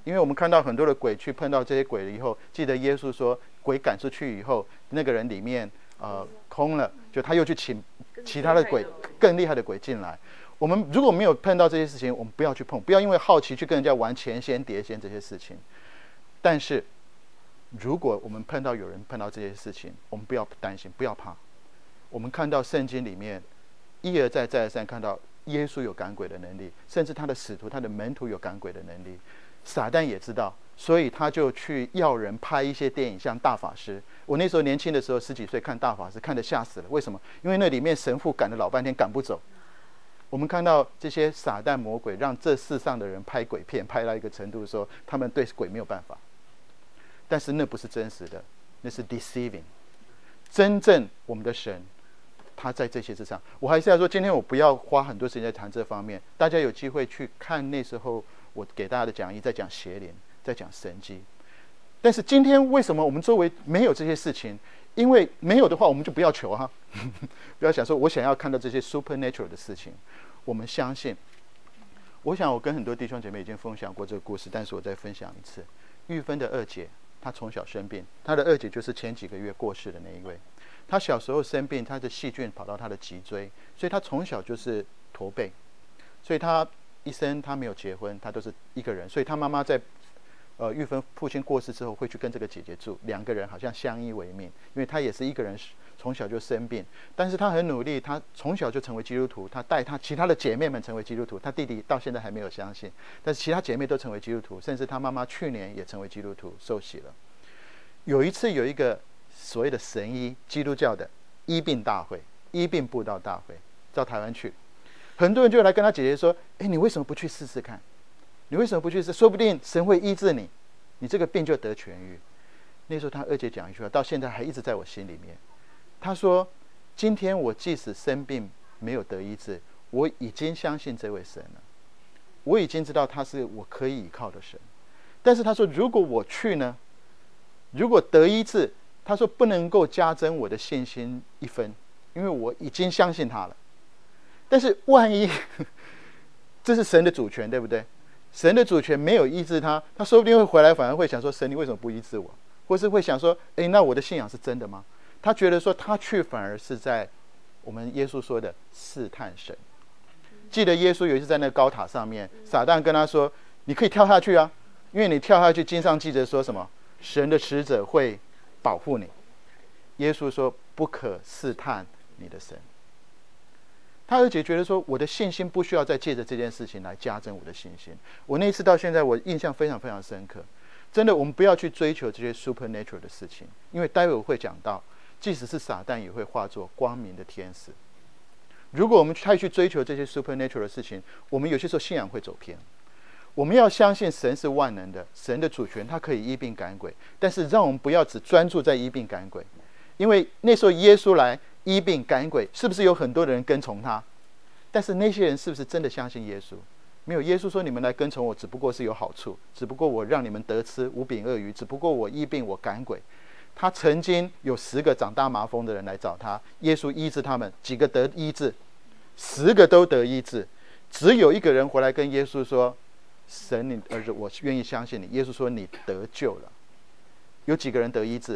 因为我们看到很多的鬼去碰到这些鬼了以后，记得耶稣说鬼赶出去以后，那个人里面空了，就他又去请其他的鬼更厉害的鬼进来。我们如果没有碰到这些事情，我们不要去碰，不要因为好奇去跟人家玩钱仙碟仙这些事情。但是如果我们碰到有人碰到这些事情，我们不要担心，不要怕。我们看到圣经里面一而再再而三看到耶稣有赶鬼的能力，甚至他的使徒他的门徒有赶鬼的能力。撒旦也知道，所以他就去要人拍一些电影，像大法师。我那时候年轻的时候10几岁看大法师，看得吓死了。为什么？因为那里面神父赶了老半天赶不走。我们看到这些撒旦魔鬼让这世上的人拍鬼片，拍到一个程度的时候，他们对鬼没有办法。但是那不是真实的，那是 deceiving。 真正我们的神他在这些之上。我还是要说，今天我不要花很多时间在谈这方面，大家有机会去看那时候我给大家的讲义，在讲邪灵，在讲神迹。但是今天为什么我们周围没有这些事情？因为没有的话我们就不要求哈不要想说我想要看到这些 supernatural 的事情。我们相信，我想我跟很多弟兄姐妹已经分享过这个故事，但是我再分享一次。玉芬的二姐她从小生病，她的二姐就是前几个月过世的那一位。她小时候生病，她的细菌跑到她的脊椎，所以她从小就是驼背，所以她一生她没有结婚，她都是一个人。所以她妈妈在玉芬父亲过世之后会去跟这个姐姐住，两个人好像相依为命，因为她也是一个人从小就生病，但是她很努力，她从小就成为基督徒，她带她其他的姐妹们成为基督徒，她弟弟到现在还没有相信，但是其他姐妹都成为基督徒，甚至她妈妈去年也成为基督徒受洗了。有一次有一个所谓的神医基督教的医病大会，医病布道大会到台湾去，很多人就来跟她姐姐说，你为什么不去试试看？你为什么不去试？说不定神会医治你，你这个病就得痊愈。那时候她二姐讲一句话，到现在还一直在我心里面。她说，今天我即使生病没有得医治，我已经相信这位神了，我已经知道他是我可以依靠的神。但是她说，如果我去呢，如果得医治，她说不能够加增我的信心一分，因为我已经相信他了。但是万一这是神的主权，对不对？神的主权没有医治他，他说不定会回来，反而会想说，神你为什么不医治我？或是会想说，那我的信仰是真的吗？他觉得说他去反而是在我们耶稣说的试探神。记得耶稣有一次在那个高塔上面，撒旦跟他说，你可以跳下去啊，因为你跳下去经上记着说什么，神的使者会保护你。耶稣说不可试探你的神。他二姐觉得说，我的信心不需要再借着这件事情来加增我的信心。我那一次到现在我印象非常非常深刻。真的，我们不要去追求这些 supernatural 的事情，因为待会我会讲到，即使是撒旦也会化作光明的天使。如果我们太去追求这些 supernatural 的事情，我们有些时候信仰会走偏。我们要相信神是万能的，神的主权他可以医病赶鬼，但是让我们不要只专注在医病赶鬼。因为那时候耶稣来医病赶鬼，是不是有很多的人跟从他？但是那些人是不是真的相信耶稣？没有。耶稣说，你们来跟从我只不过是有好处，只不过我让你们得吃五饼二鱼，只不过我医病我赶鬼。他曾经有10个长大麻风的人来找他，耶稣医治他们，几个得医治？10个都得医治。只有一个人回来跟耶稣说，神你儿子，我愿意相信你。耶稣说，你得救了。有几个人得医治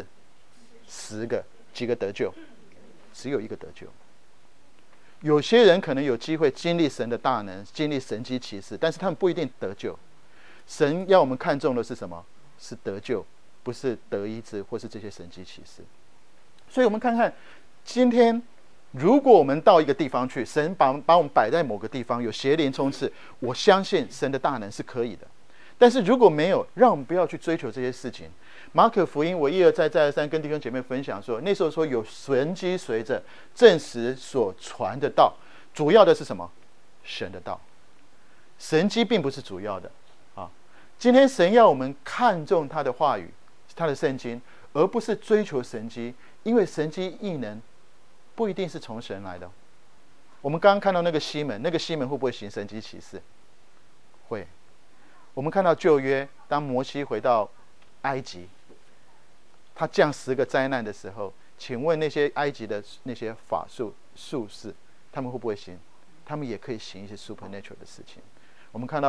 ？10个。几个得救？只有一个得救。有些人可能有机会经历神的大能，经历神迹奇事，但是他们不一定得救。神要我们看重的是什么？是得救，不是得医治或是这些神迹奇事。所以我们看看今天，如果我们到一个地方去，神把我们摆在某个地方，有邪灵冲刺，我相信神的大能是可以的。但是如果没有，让我们不要去追求这些事情。马可福音我一而再再而三跟弟兄姐妹分享说，那时候说有神迹随着证实所传的道，主要的是什么？神的道。神迹并不是主要的啊。今天神要我们看重他的话语，他的圣经，而不是追求神迹，因为神迹异能不一定是从神来的。我们刚刚看到那个西门，那个西门会不会行神迹奇事？会。我们看到旧约，当摩西回到埃及，他降10个灾难的时候，请问那些埃及的那些法术术士，他们会不会行？他们也可以行一些 supernatural 的事情。我们看到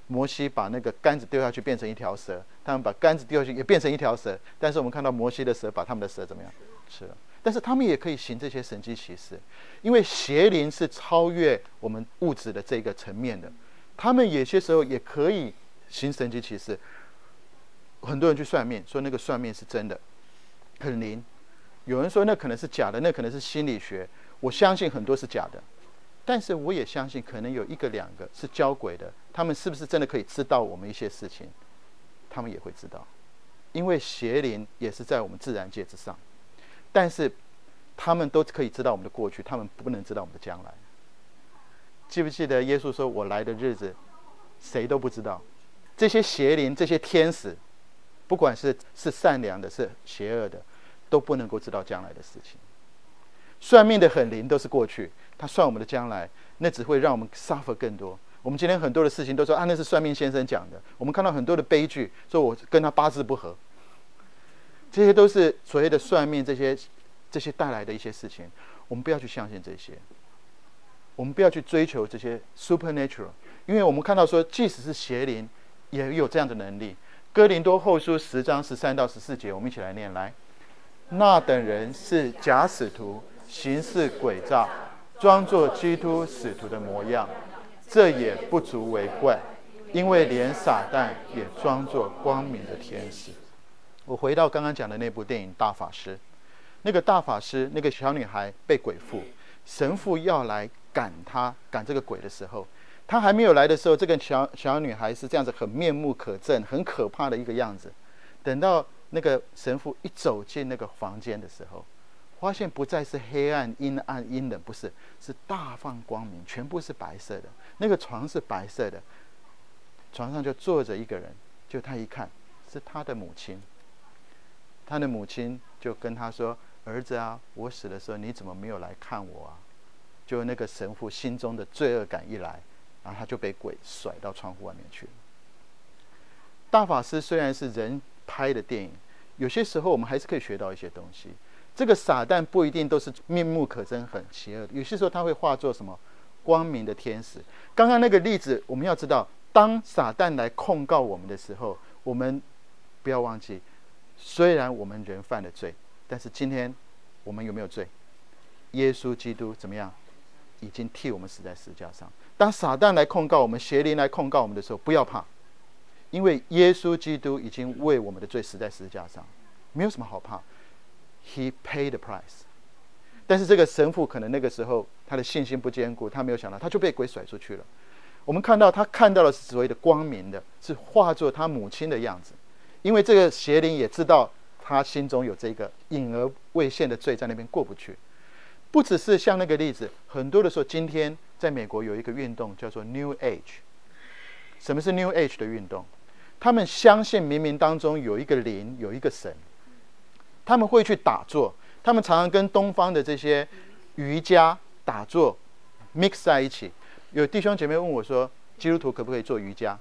摩西把那个杆子丢下去变成一条蛇，他们把杆子丢下去也变成一条蛇，但是我们看到摩西的蛇把他们的蛇怎么样吃了？但是他们也可以行这些神迹奇事，因为邪灵是超越我们物质的这个层面的，他们有些时候也可以行神迹奇事。很多人去算命，说那个算命是真的，很灵。有人说那可能是假的，那可能是心理学。我相信很多是假的，但是我也相信可能有一个两个是交鬼的，他们是不是真的可以知道我们一些事情？他们也会知道，因为邪灵也是在我们自然界之上，但是他们都可以知道我们的过去，他们不能知道我们的将来。记不记得耶稣说我来的日子谁都不知道？这些邪灵，这些天使，不管是善良的是邪恶的，都不能够知道将来的事情。算命的很灵都是过去，他算我们的将来，那只会让我们 suffer 更多。我们今天很多的事情都说那是算命先生讲的，我们看到很多的悲剧，说我跟他八字不合，这些都是所谓的算命，这些带来的一些事情，我们不要去相信这些，我们不要去追求这些 supernatural， 因为我们看到说即使是邪灵也有这样的能力。哥林多后书10章13到14节，我们一起来念来。那等人是假使徒，行事诡诈，装作基督使徒的模样，这也不足为怪，因为连撒旦也装作光明的天使。我回到刚刚讲的那部电影《大法师》，那个大法师，那个小女孩被鬼附，神父要来赶这个鬼的时候，他还没有来的时候，这个小女孩是这样子，很面目可憎，很可怕的一个样子。等到那个神父一走进那个房间的时候，发现不再是黑暗、阴暗、阴冷，不是，是大放光明，全部是白色的。那个床是白色的，床上就坐着一个人，就他一看是他的母亲。他的母亲就跟他说：“儿子啊，我死的时候你怎么没有来看我啊？”就那个神父心中的罪恶感一来，然后他就被鬼甩到窗户外面去了。大法师虽然是人拍的电影，有些时候我们还是可以学到一些东西。这个撒旦不一定都是面目可憎很邪恶的，有些时候他会化作什么光明的天使。刚刚那个例子我们要知道，当撒旦来控告我们的时候，我们不要忘记，虽然我们人犯了罪，但是今天我们有没有罪？耶稣基督怎么样？已经替我们死在十字架上。当撒旦来控告我们，邪灵来控告我们的时候，不要怕，因为耶稣基督已经为我们的罪死在十字架上，没有什么好怕。He paid the price。 但是这个神父可能那个时候他的信心不坚固，他没有想到，他就被鬼甩出去了。我们看到他看到的是所谓的光明的，是化作他母亲的样子，因为这个邪灵也知道他心中有这个隐而未现的罪在那边过不去。不只是像那个例子，很多的时候，今天在美国有一个运动叫做 New Age。 什么是 New Age 的运动？他们相信冥冥当中有一个灵，有一个神，他们会去打坐，他们常常跟东方的这些瑜伽打坐 mix 在一起。有弟兄姐妹问我说，基督徒可不可以做瑜伽？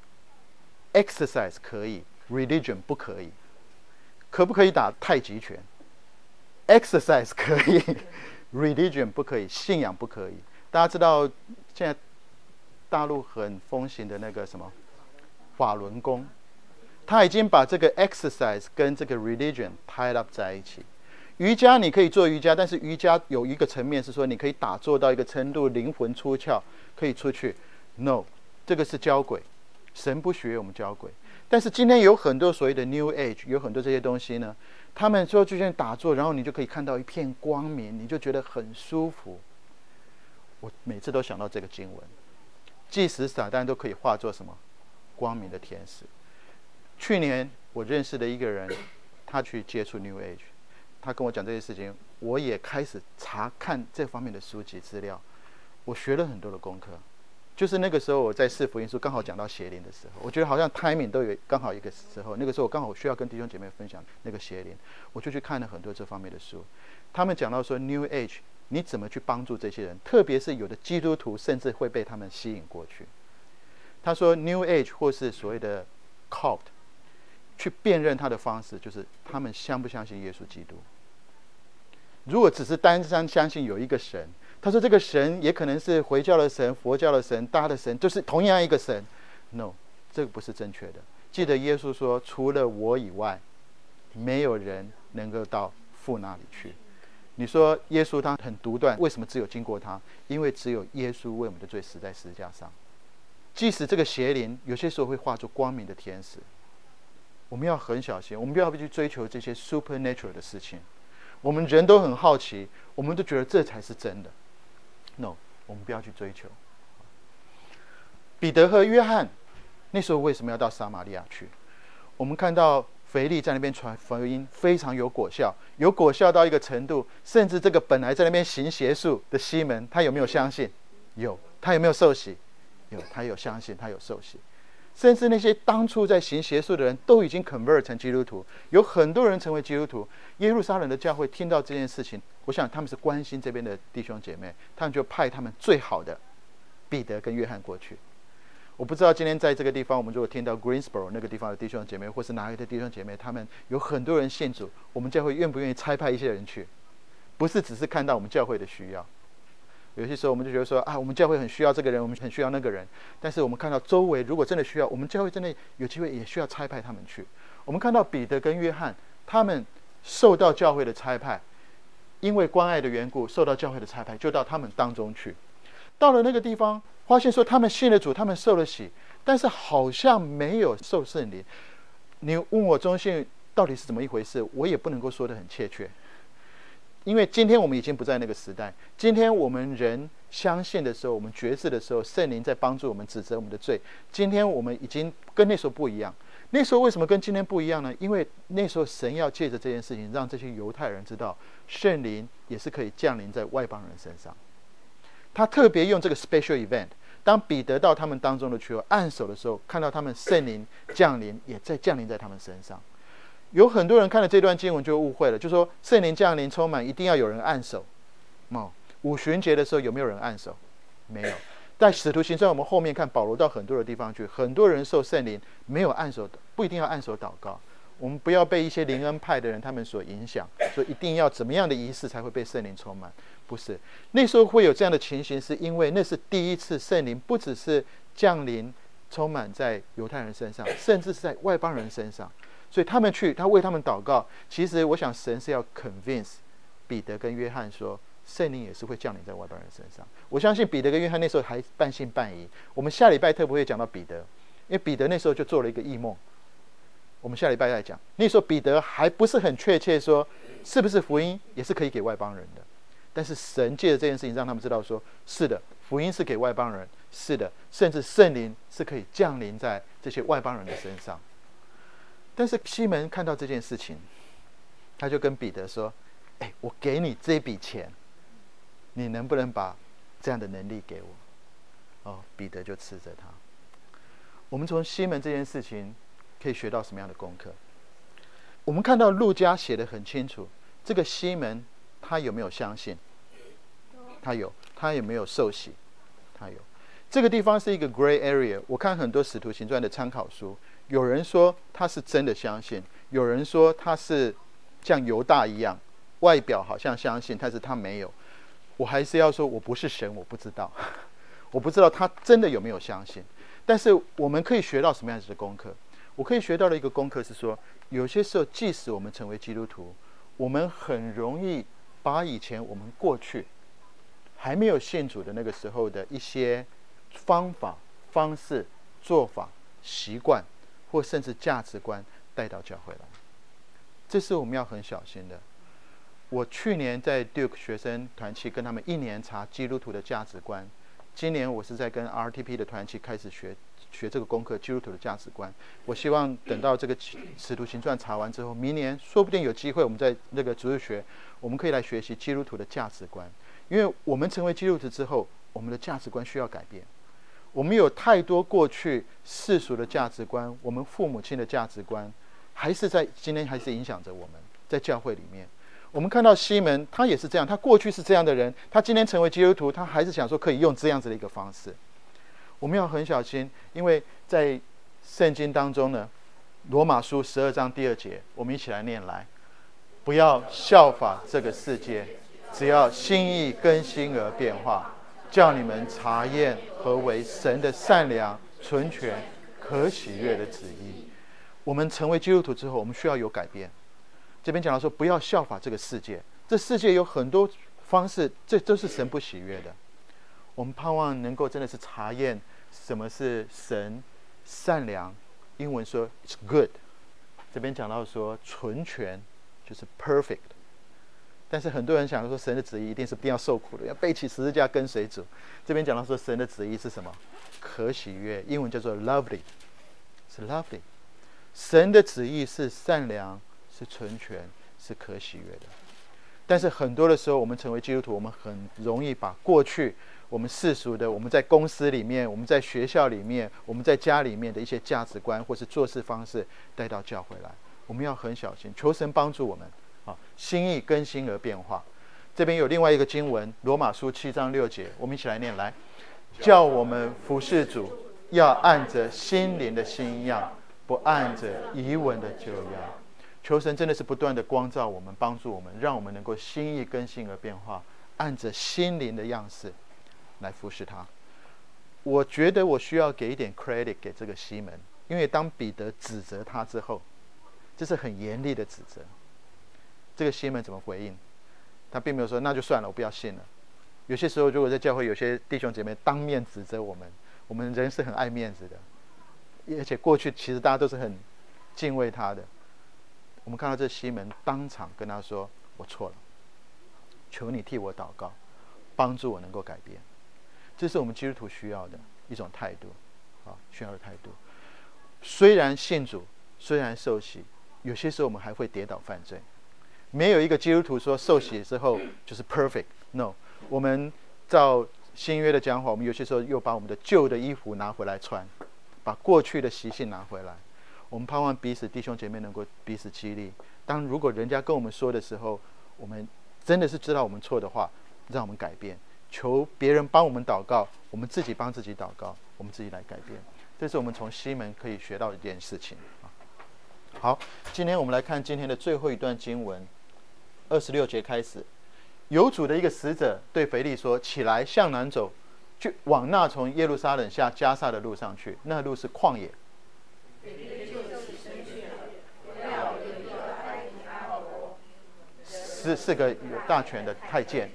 Exercise 可以， religion 不可以。可不可以打太极拳？ Exercise 可以religion 不可以，信仰不可以。大家知道现在大陆很风行的那个什么法轮功，他已经把这个 exercise 跟这个 religion tied up 在一起。瑜伽你可以做瑜伽，但是瑜伽有一个层面是说你可以打坐到一个程度，灵魂出窍可以出去。 No， 这个是教鬼，神不许我们教鬼。但是今天有很多所谓的 New Age， 有很多这些东西呢，他们说就像打坐，然后你就可以看到一片光明，你就觉得很舒服。我每次都想到这个经文，即使撒旦都可以化作什么光明的天使。去年我认识的一个人，他去接触 New Age， 他跟我讲这些事情，我也开始查看这方面的书籍资料，我学了很多的功课。就是那个时候我在四福音书刚好讲到邪灵的时候，我觉得好像 timing 都有刚好一个时候，那个时候我刚好需要跟弟兄姐妹分享那个邪灵，我就去看了很多这方面的书。他们讲到说 New Age 你怎么去帮助这些人，特别是有的基督徒甚至会被他们吸引过去。他说 New Age 或是所谓的 cult 去辨认他的方式就是他们相不相信耶稣基督。如果只是单单相信有一个神，他说这个神也可能是回教的神、佛教的神、大的神，就是同样一个神， No， 这个不是正确的。记得耶稣说，除了我以外，没有人能够到父那里去。你说耶稣他很独断，为什么只有经过他？因为只有耶稣为我们的罪死在十字架上。即使这个邪灵有些时候会化作光明的天使，我们要很小心，我们不要去追求这些 supernatural 的事情。我们人都很好奇，我们都觉得这才是真的。No， 我们不要去追求。彼得和约翰那时候为什么要到撒玛利亚去？我们看到腓力在那边传福音非常有果效，有果效到一个程度，甚至这个本来在那边行邪术的西门，他有没有相信？有。他有没有受洗？有。他有相信，他有受洗。甚至那些当初在行邪术的人都已经 convert 成基督徒，有很多人成为基督徒。耶路撒冷的教会听到这件事情，我想他们是关心这边的弟兄姐妹，他们就派他们最好的彼得跟约翰过去。我不知道今天在这个地方，我们如果听到 Greensboro 那个地方的弟兄姐妹，或是哪里的弟兄姐妹，他们有很多人信主，我们教会愿不愿意差派一些人去？不是只是看到我们教会的需要。有些时候我们就觉得说我们教会很需要这个人，我们很需要那个人，但是我们看到周围如果真的需要，我们教会真的有机会也需要差派他们去。我们看到彼得跟约翰，他们受到教会的差派，因为关爱的缘故，受到教会的差派，就到他们当中去。到了那个地方，发现说他们信了主，他们受了洗，但是好像没有受圣灵。你问我中信到底是怎么一回事，我也不能够说得很确切。因为今天我们已经不在那个时代，今天我们人相信的时候，我们觉知的时候，圣灵在帮助我们指责我们的罪。今天我们已经跟那时候不一样。那时候为什么跟今天不一样呢？因为那时候神要借着这件事情，让这些犹太人知道，圣灵也是可以降临在外邦人身上。他特别用这个 special event， 当彼得到他们当中的去按手的时候，看到他们圣灵降临，也在降临在他们身上。有很多人看了这段经文就误会了，就说圣灵降临充满一定要有人按手。五旬节的时候有没有人按手？没有。在使徒行传我们后面看，保罗到很多的地方去，很多人受圣灵没有按手，不一定要按手祷告。我们不要被一些灵恩派的人他们所影响，说一定要怎么样的仪式才会被圣灵充满。不是，那时候会有这样的情形，是因为那是第一次圣灵不只是降临充满在犹太人身上，甚至是在外邦人身上。所以他们去，他为他们祷告。其实我想神是要 convince 彼得跟约翰说，圣灵也是会降临在外邦人身上。我相信彼得跟约翰那时候还半信半疑。我们下礼拜特别会讲到彼得，因为彼得那时候就做了一个异梦。我们下礼拜再讲。那时候彼得还不是很确切说，是不是福音也是可以给外邦人的。但是神借着这件事情让他们知道说，是的，福音是给外邦人，是的，甚至圣灵是可以降临在这些外邦人的身上。但是西门看到这件事情，他就跟彼得说，我给你这笔钱，你能不能把这样的能力给我？彼得就斥责他。我们从西门这件事情可以学到什么样的功课？我们看到路加写得很清楚，这个西门他有没有相信？他有。他有没有受洗？他有。这个地方是一个 gray area。我看很多使徒行传的参考书，有人说他是真的相信，有人说他是像犹大一样，外表好像相信，但是他没有。我还是要说，我不是神，我不知道，我不知道他真的有没有相信。但是我们可以学到什么样子的功课？我可以学到的一个功课是说，有些时候即使我们成为基督徒，我们很容易把以前我们过去还没有信主的那个时候的一些方法、方式、做法、习惯，或甚至价值观带到教会来。这是我们要很小心的。我去年在 Duke 学生团契跟他们1年查基督徒的价值观，今年我是在跟 RTP 的团契开始学这个功课，基督徒的价值观。我希望等到这个使徒行传查完之后，明年说不定有机会，我们在那个主日学，我们可以来学习基督徒的价值观。因为我们成为基督徒之后，我们的价值观需要改变。我们有太多过去世俗的价值观，我们父母亲的价值观，还是在今天还是影响着我们。在教会里面，我们看到西门，他也是这样，他过去是这样的人，他今天成为基督徒，他还是想说可以用这样子的一个方式。我们要很小心，因为在圣经当中呢，罗马书12章第2节，我们一起来念来：不要效法这个世界，只要心意更新而变化，叫你们查验何为神的善良、纯全、 可喜悦的旨意。我们成为基督徒之后，我们需要有改变。这边讲到说，不要效法这个世界，这世界有很多方式，这都是神不喜悦的。我们盼望能够真的是查验什么是神善良，英文说 it's good， 这边讲到说纯全就是 perfect。但是很多人想说神的旨意一定是不要受苦的，要背起十字架跟随主。这边讲到说神的旨意是什么？可喜悦，英文叫做 lovely， 是 lovely。神的旨意是善良，是纯全，是可喜悦的。但是很多的时候，我们成为基督徒，我们很容易把过去我们世俗的，我们在公司里面，我们在学校里面，我们在家里面的一些价值观或是做事方式带到教会来。我们要很小心，求神帮助我们心意更新而变化。这边有另外一个经文，罗马书7章6节，我们一起来念。来，叫我们服事主，要按着心灵的新样，不按着遗文的旧样。求神真的是不断的光照我们，帮助我们，让我们能够心意更新而变化，按着心灵的样式来服侍他。我觉得我需要给一点 credit 给这个西门，因为当彼得指责他之后，这是很严厉的指责。这个西门怎么回应？他并没有说那就算了，我不要信了。有些时候如果在教会有些弟兄姐妹当面指责我们，我们人是很爱面子的，而且过去其实大家都是很敬畏他的。我们看到这西门当场跟他说，我错了，求你替我祷告，帮助我能够改变。这是我们基督徒需要的一种态度，需要的态度。虽然信主，虽然受洗，有些时候我们还会跌倒犯罪。没有一个基督徒说受洗之后就是 perfect， no。我们照新约的讲法，我们有些时候又把我们的旧的衣服拿回来穿，把过去的习性拿回来。我们盼望彼此弟兄姐妹能够彼此激励。如果人家跟我们说的时候，我们真的是知道我们错的话，让我们改变。求别人帮我们祷告，我们自己帮自己祷告，我们自己来改变。这是我们从西门可以学到的一件事情。好，今天我们来看今天的最后一段经文，26节开始。有主的一个使者对腓利说：“起来，向南走，去往那从耶路撒冷下迦萨的路上去。那路是旷野。”是个有大权的太监。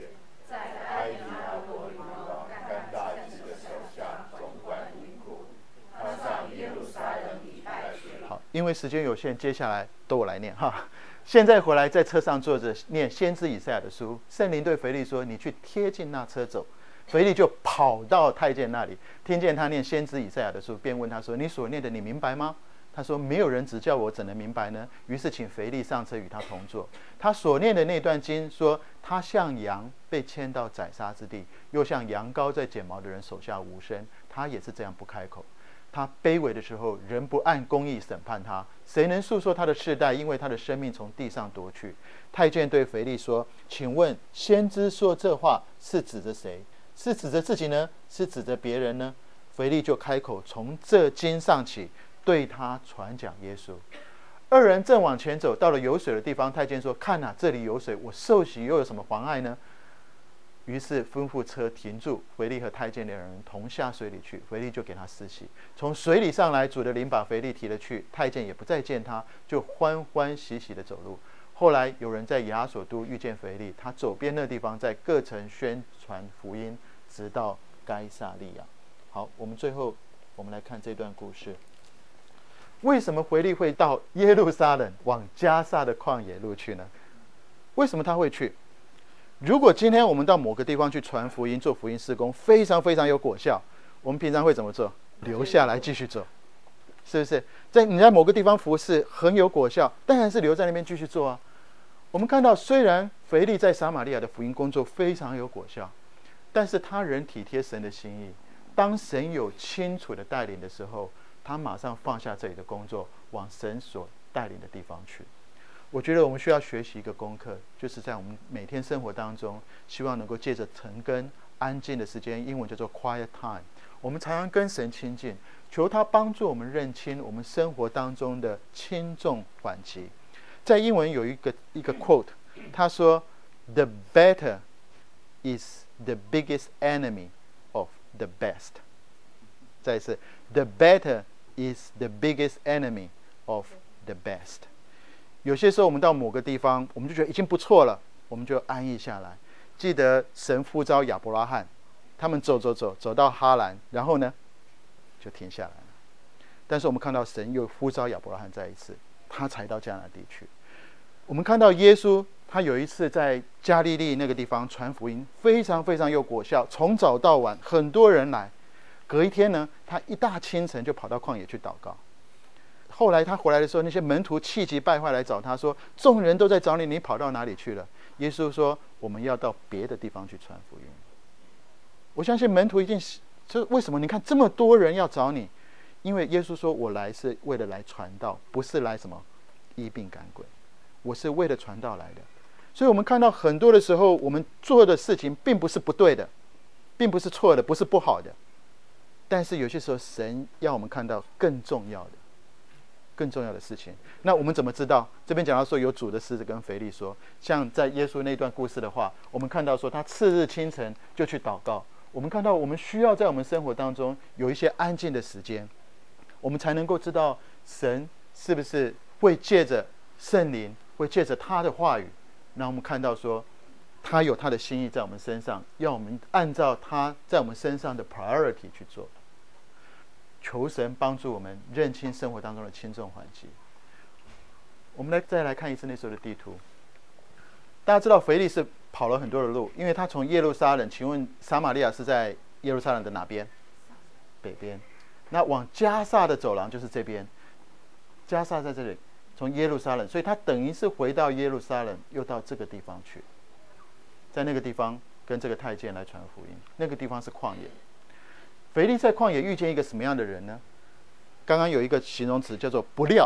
好，因为时间有限，接下来都我来念哈。现在回来在车上坐着念先知以赛亚的书，圣灵对腓利说：“你去贴近那车走。”腓利就跑到太监那里，听见他念先知以赛亚的书，便问他说：“你所念的你明白吗？”他说：“没有人指教我，怎能明白呢？”于是请腓利上车与他同坐。他所念的那段经说：“他像羊被牵到宰杀之地，又像羊羔在剪毛的人手下无声。他也是这样不开口。他卑微的时候，人不按公义审判他，谁能诉说他的世代？因为他的生命从地上夺去。”太监对腓利说：“请问先知说这话是指着谁？是指着自己呢？是指着别人呢？”腓利就开口，从这经上起，对他传讲耶稣。二人正往前走，到了有水的地方，太监说：“看啊，这里有水，我受洗又有什么妨碍呢？”于是吩咐车停住，腓利和太监两人同下水里去，腓利就给他施洗。从水里上来，主的灵把腓利提了去，太监也不再见他，就欢欢喜喜地走路。后来有人在亚索都遇见腓利，他走遍那地方，在各城宣传福音，直到该撒利亚。好，我们最后我们来看这段故事。为什么腓利会到耶路撒冷往迦萨的旷野路去呢？为什么他会去？如果今天我们到某个地方去传福音、做福音事工，非常非常有果效，我们平常会怎么做？留下来继续做，是不是？你在某个地方服事很有果效，当然是留在那边继续做啊。我们看到，虽然腓利在撒玛利亚的福音工作非常有果效，但是他仍体贴神的心意。当神有清楚的带领的时候，他马上放下这里的工作，往神所带领的地方去。我觉得我们需要学习一个功课，就是在我们每天生活当中，希望能够借着晨更安静的时间，英文叫做 quiet time， 我们常常跟神亲近，求他帮助我们认清我们生活当中的轻重缓急。在英文有一个 quote， 他说 The better is the biggest enemy of the best。 再一次 The better is the biggest enemy of the best。 有些时候我们到某个地方，我们就觉得已经不错了，我们就安逸下来。记得神呼召亚伯拉罕，他们走到哈兰，然后呢就停下来了。但是我们看到神又呼召亚伯拉罕再一次，他才到迦南地去。我们看到耶稣，他有一次在加利利那个地方传福音，非常非常有果效，从早到晚很多人来。隔一天呢，他一大清晨就跑到旷野去祷告。后来他回来的时候，那些门徒气急败坏来找他说，众人都在找你，你跑到哪里去了？耶稣说，我们要到别的地方去传福音。我相信门徒一定是，这为什么？你看这么多人要找你，因为耶稣说，我来是为了来传道，不是来什么医病赶鬼，我是为了传道来的。所以我们看到很多的时候，我们做的事情并不是不对的，并不是错的，不是不好的，但是有些时候神要我们看到更重要的事情。那我们怎么知道？这边讲到说有主的使者跟腓利说，像在耶稣那段故事的话，我们看到说他次日清晨就去祷告。我们看到我们需要在我们生活当中有一些安静的时间，我们才能够知道神是不是会借着圣灵，会借着他的话语，让我们看到说他有他的心意在我们身上，要我们按照他在我们身上的 priority 去做。求神帮助我们认清生活当中的轻重缓急。我们再来看一次那时候的地图。大家知道腓利是跑了很多的路，因为他从耶路撒冷，请问撒玛利亚是在耶路撒冷的哪边？北边。那往加萨的走廊就是这边，加萨在这里，从耶路撒冷，所以他等于是回到耶路撒冷，又到这个地方去，在那个地方跟这个太监来传福音。那个地方是旷野。腓利在旷野遇见一个什么样的人呢？刚刚有一个形容词叫做不料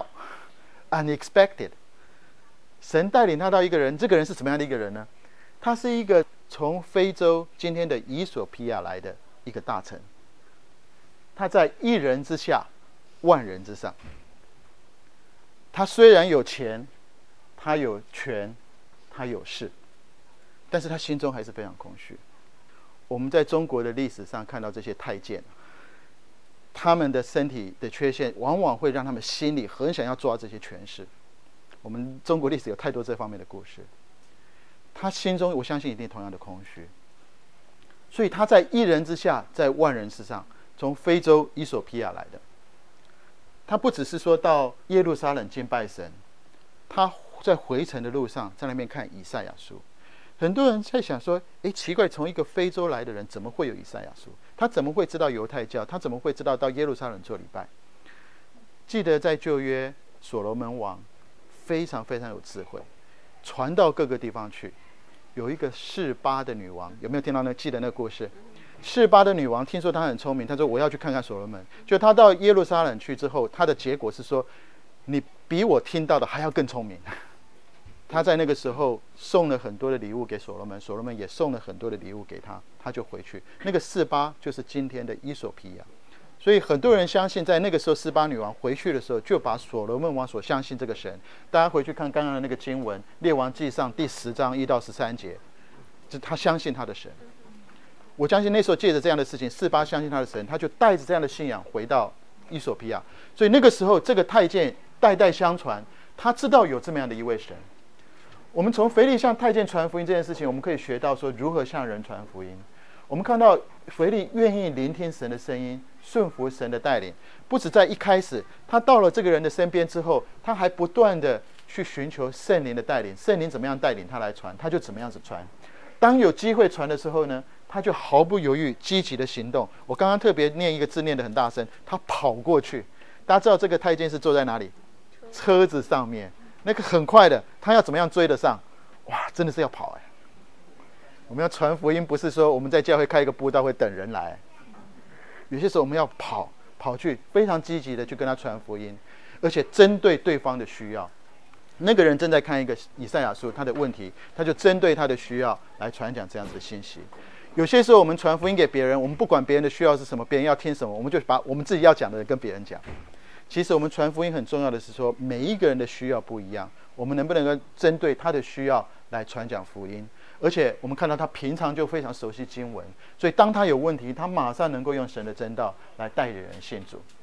unexpected。 神带领他到一个人，这个人是什么样的一个人呢？他是一个从非洲今天的以索比亚来的一个大臣，他在一人之下万人之上。他虽然有钱，他有权，他有势，但是他心中还是非常空虚。我们在中国的历史上看到这些太监，他们的身体的缺陷往往会让他们心里很想要抓这些权势。我们中国历史有太多这方面的故事。他心中我相信一定同样的空虚，所以他在一人之下，在万人之上，从非洲以索比亚来的。他不只是说到耶路撒冷敬拜神，他在回程的路上在那边看以赛亚书。很多人在想说，奇怪，从一个非洲来的人怎么会有以赛亚书？他怎么会知道犹太教？他怎么会知道到耶路撒冷做礼拜？记得在旧约，所罗门王非常非常有智慧，传到各个地方去。有一个示巴的女王，有没有听到记得那个故事？示巴的女王听说她很聪明，她说我要去看看所罗门。就她到耶路撒冷去之后，她的结果是说，你比我听到的还要更聪明。他在那个时候送了很多的礼物给所罗门，所罗门也送了很多的礼物给他，他就回去。那个示巴就是今天的伊索比亚。所以很多人相信，在那个时候示巴女王回去的时候，就把所罗门王所相信这个神，大家回去看刚刚的那个经文，列王纪上第10章1到13节，他相信他的神。我相信那时候借着这样的事情，示巴相信他的神，他就带着这样的信仰回到伊索比亚。所以那个时候这个太监代代相传，他知道有这么样的一位神。我们从腓利向太监传福音这件事情，我们可以学到说如何向人传福音。我们看到腓利愿意聆听神的声音，顺服神的带领。不止在一开始，他到了这个人的身边之后，他还不断的去寻求圣灵的带领。圣灵怎么样带领他来传，他就怎么样子传。当有机会传的时候呢，他就毫不犹豫积极的行动。我刚刚特别念一个字念得很大声，他跑过去。大家知道这个太监是坐在哪里？车子上面。那个很快的，他要怎么样追得上？哇，真的是要跑。我们要传福音，不是说我们在教会开一个布道会等人来，有些时候我们要跑去，非常积极的去跟他传福音，而且针对对方的需要。那个人正在看一个以赛亚书，他的问题，他就针对他的需要来传讲这样子的信息。有些时候我们传福音给别人，我们不管别人的需要是什么，别人要听什么，我们就把我们自己要讲的跟别人讲。其实我们传福音很重要的是说，每一个人的需要不一样，我们能不能够针对他的需要来传讲福音？而且我们看到他平常就非常熟悉经文，所以当他有问题，他马上能够用神的真道来带领人信主。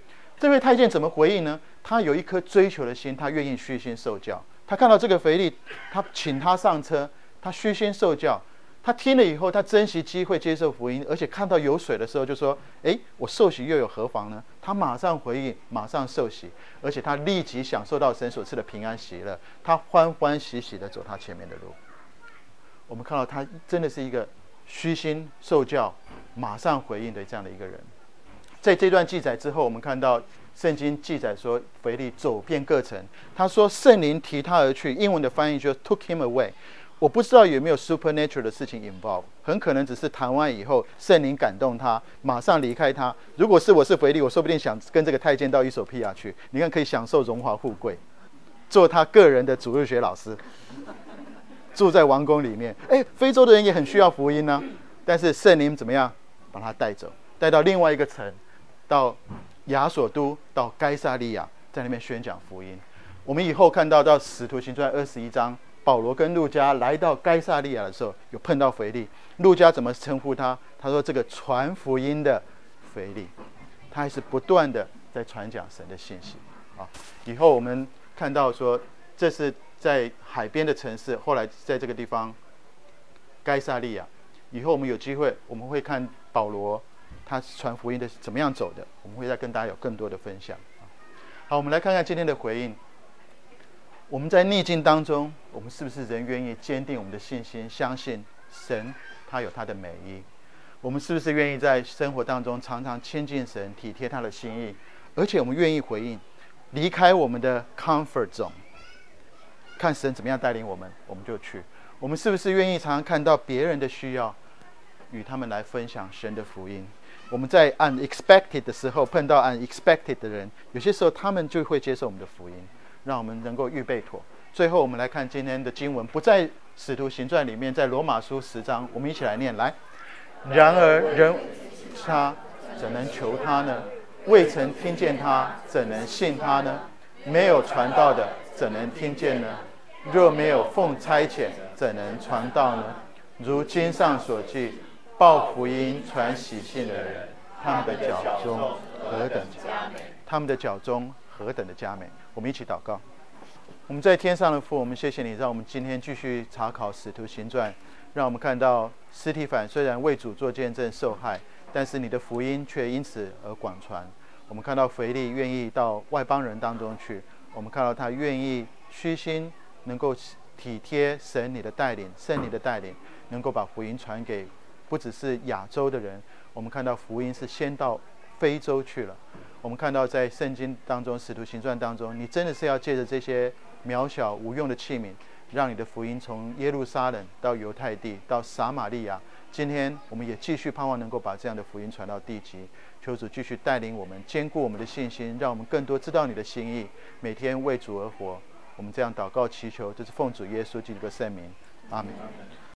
这位太监怎么回应呢？他有一颗追求的心，他愿意虚心受教。他看到这个腓力，他请他上车，他虚心受教。他听了以后，他珍惜机会接受福音，而且看到有水的时候就说：我受洗又有何妨呢？他马上回应，马上受洗，而且他立即享受到神所赐的平安喜乐，他欢欢喜喜地走他前面的路。我们看到他真的是一个虚心受教马上回应的这样的一个人。在这段记载之后，我们看到圣经记载说腓力走遍各城，他说圣灵提他而去，英文的翻译就是 took him away。我不知道有没有 supernatural 的事情 involve， 很可能只是谈完以后圣灵感动他，马上离开他。如果我是腓力，我说不定想跟这个太监到伊索比亚去，你看可以享受荣华富贵，做他个人的主日学老师，住在王宫里面。非洲的人也很需要福音呢，但是圣灵怎么样把他带走，带到另外一个城，到亚索都，到该撒利亚，在那边宣讲福音。我们以后看到使徒行传21章，保罗跟路加来到该撒利亚的时候，有碰到腓力。路加怎么称呼他？他说这个传福音的腓力，他还是不断的在传讲神的信息。以后我们看到说，这是在海边的城市，后来在这个地方该撒利亚。以后我们有机会，我们会看保罗他传福音的是怎么样走的，我们会再跟大家有更多的分享。好，我们来看看今天的回应。我们在逆境当中，我们是不是仍愿意坚定我们的信心，相信神他有他的美意？我们是不是愿意在生活当中常常亲近神，体贴他的心意？而且我们愿意回应，离开我们的 comfort zone， 看神怎么样带领我们，我们就去。我们是不是愿意常常看到别人的需要，与他们来分享神的福音？我们在 unexpected 的时候碰到 unexpected 的人，有些时候他们就会接受我们的福音，让我们能够预备妥。最后我们来看今天的经文，不在使徒行传里面，在罗马书10章，我们一起来念。来，然而人他怎能求他呢？未曾听见他，怎能信他呢？没有传道的，怎能听见呢？若没有奉差遣，怎能传道呢？如经上所记，报福音传喜信的人，他们的脚中何等佳美！他们的脚中何等的佳美！我们一起祷告。我们在天上的父，我们谢谢你，让我们今天继续查考使徒行传，让我们看到司提反虽然为主做见证受害，但是你的福音却因此而广传。我们看到腓力愿意到外邦人当中去，我们看到他愿意虚心，能够体贴神你的带领，圣灵的带领，能够把福音传给不只是亚洲的人。我们看到福音是先到非洲去了。我们看到在圣经当中，使徒行传当中，你真的是要借着这些渺小无用的器皿，让你的福音从耶路撒冷到犹太地到撒玛利亚。今天我们也继续盼望能够把这样的福音传到地极。求主继续带领我们，坚固我们的信心，让我们更多知道你的心意，每天为主而活。我们这样祷告祈求，这是奉主耶稣基督的圣名，阿们。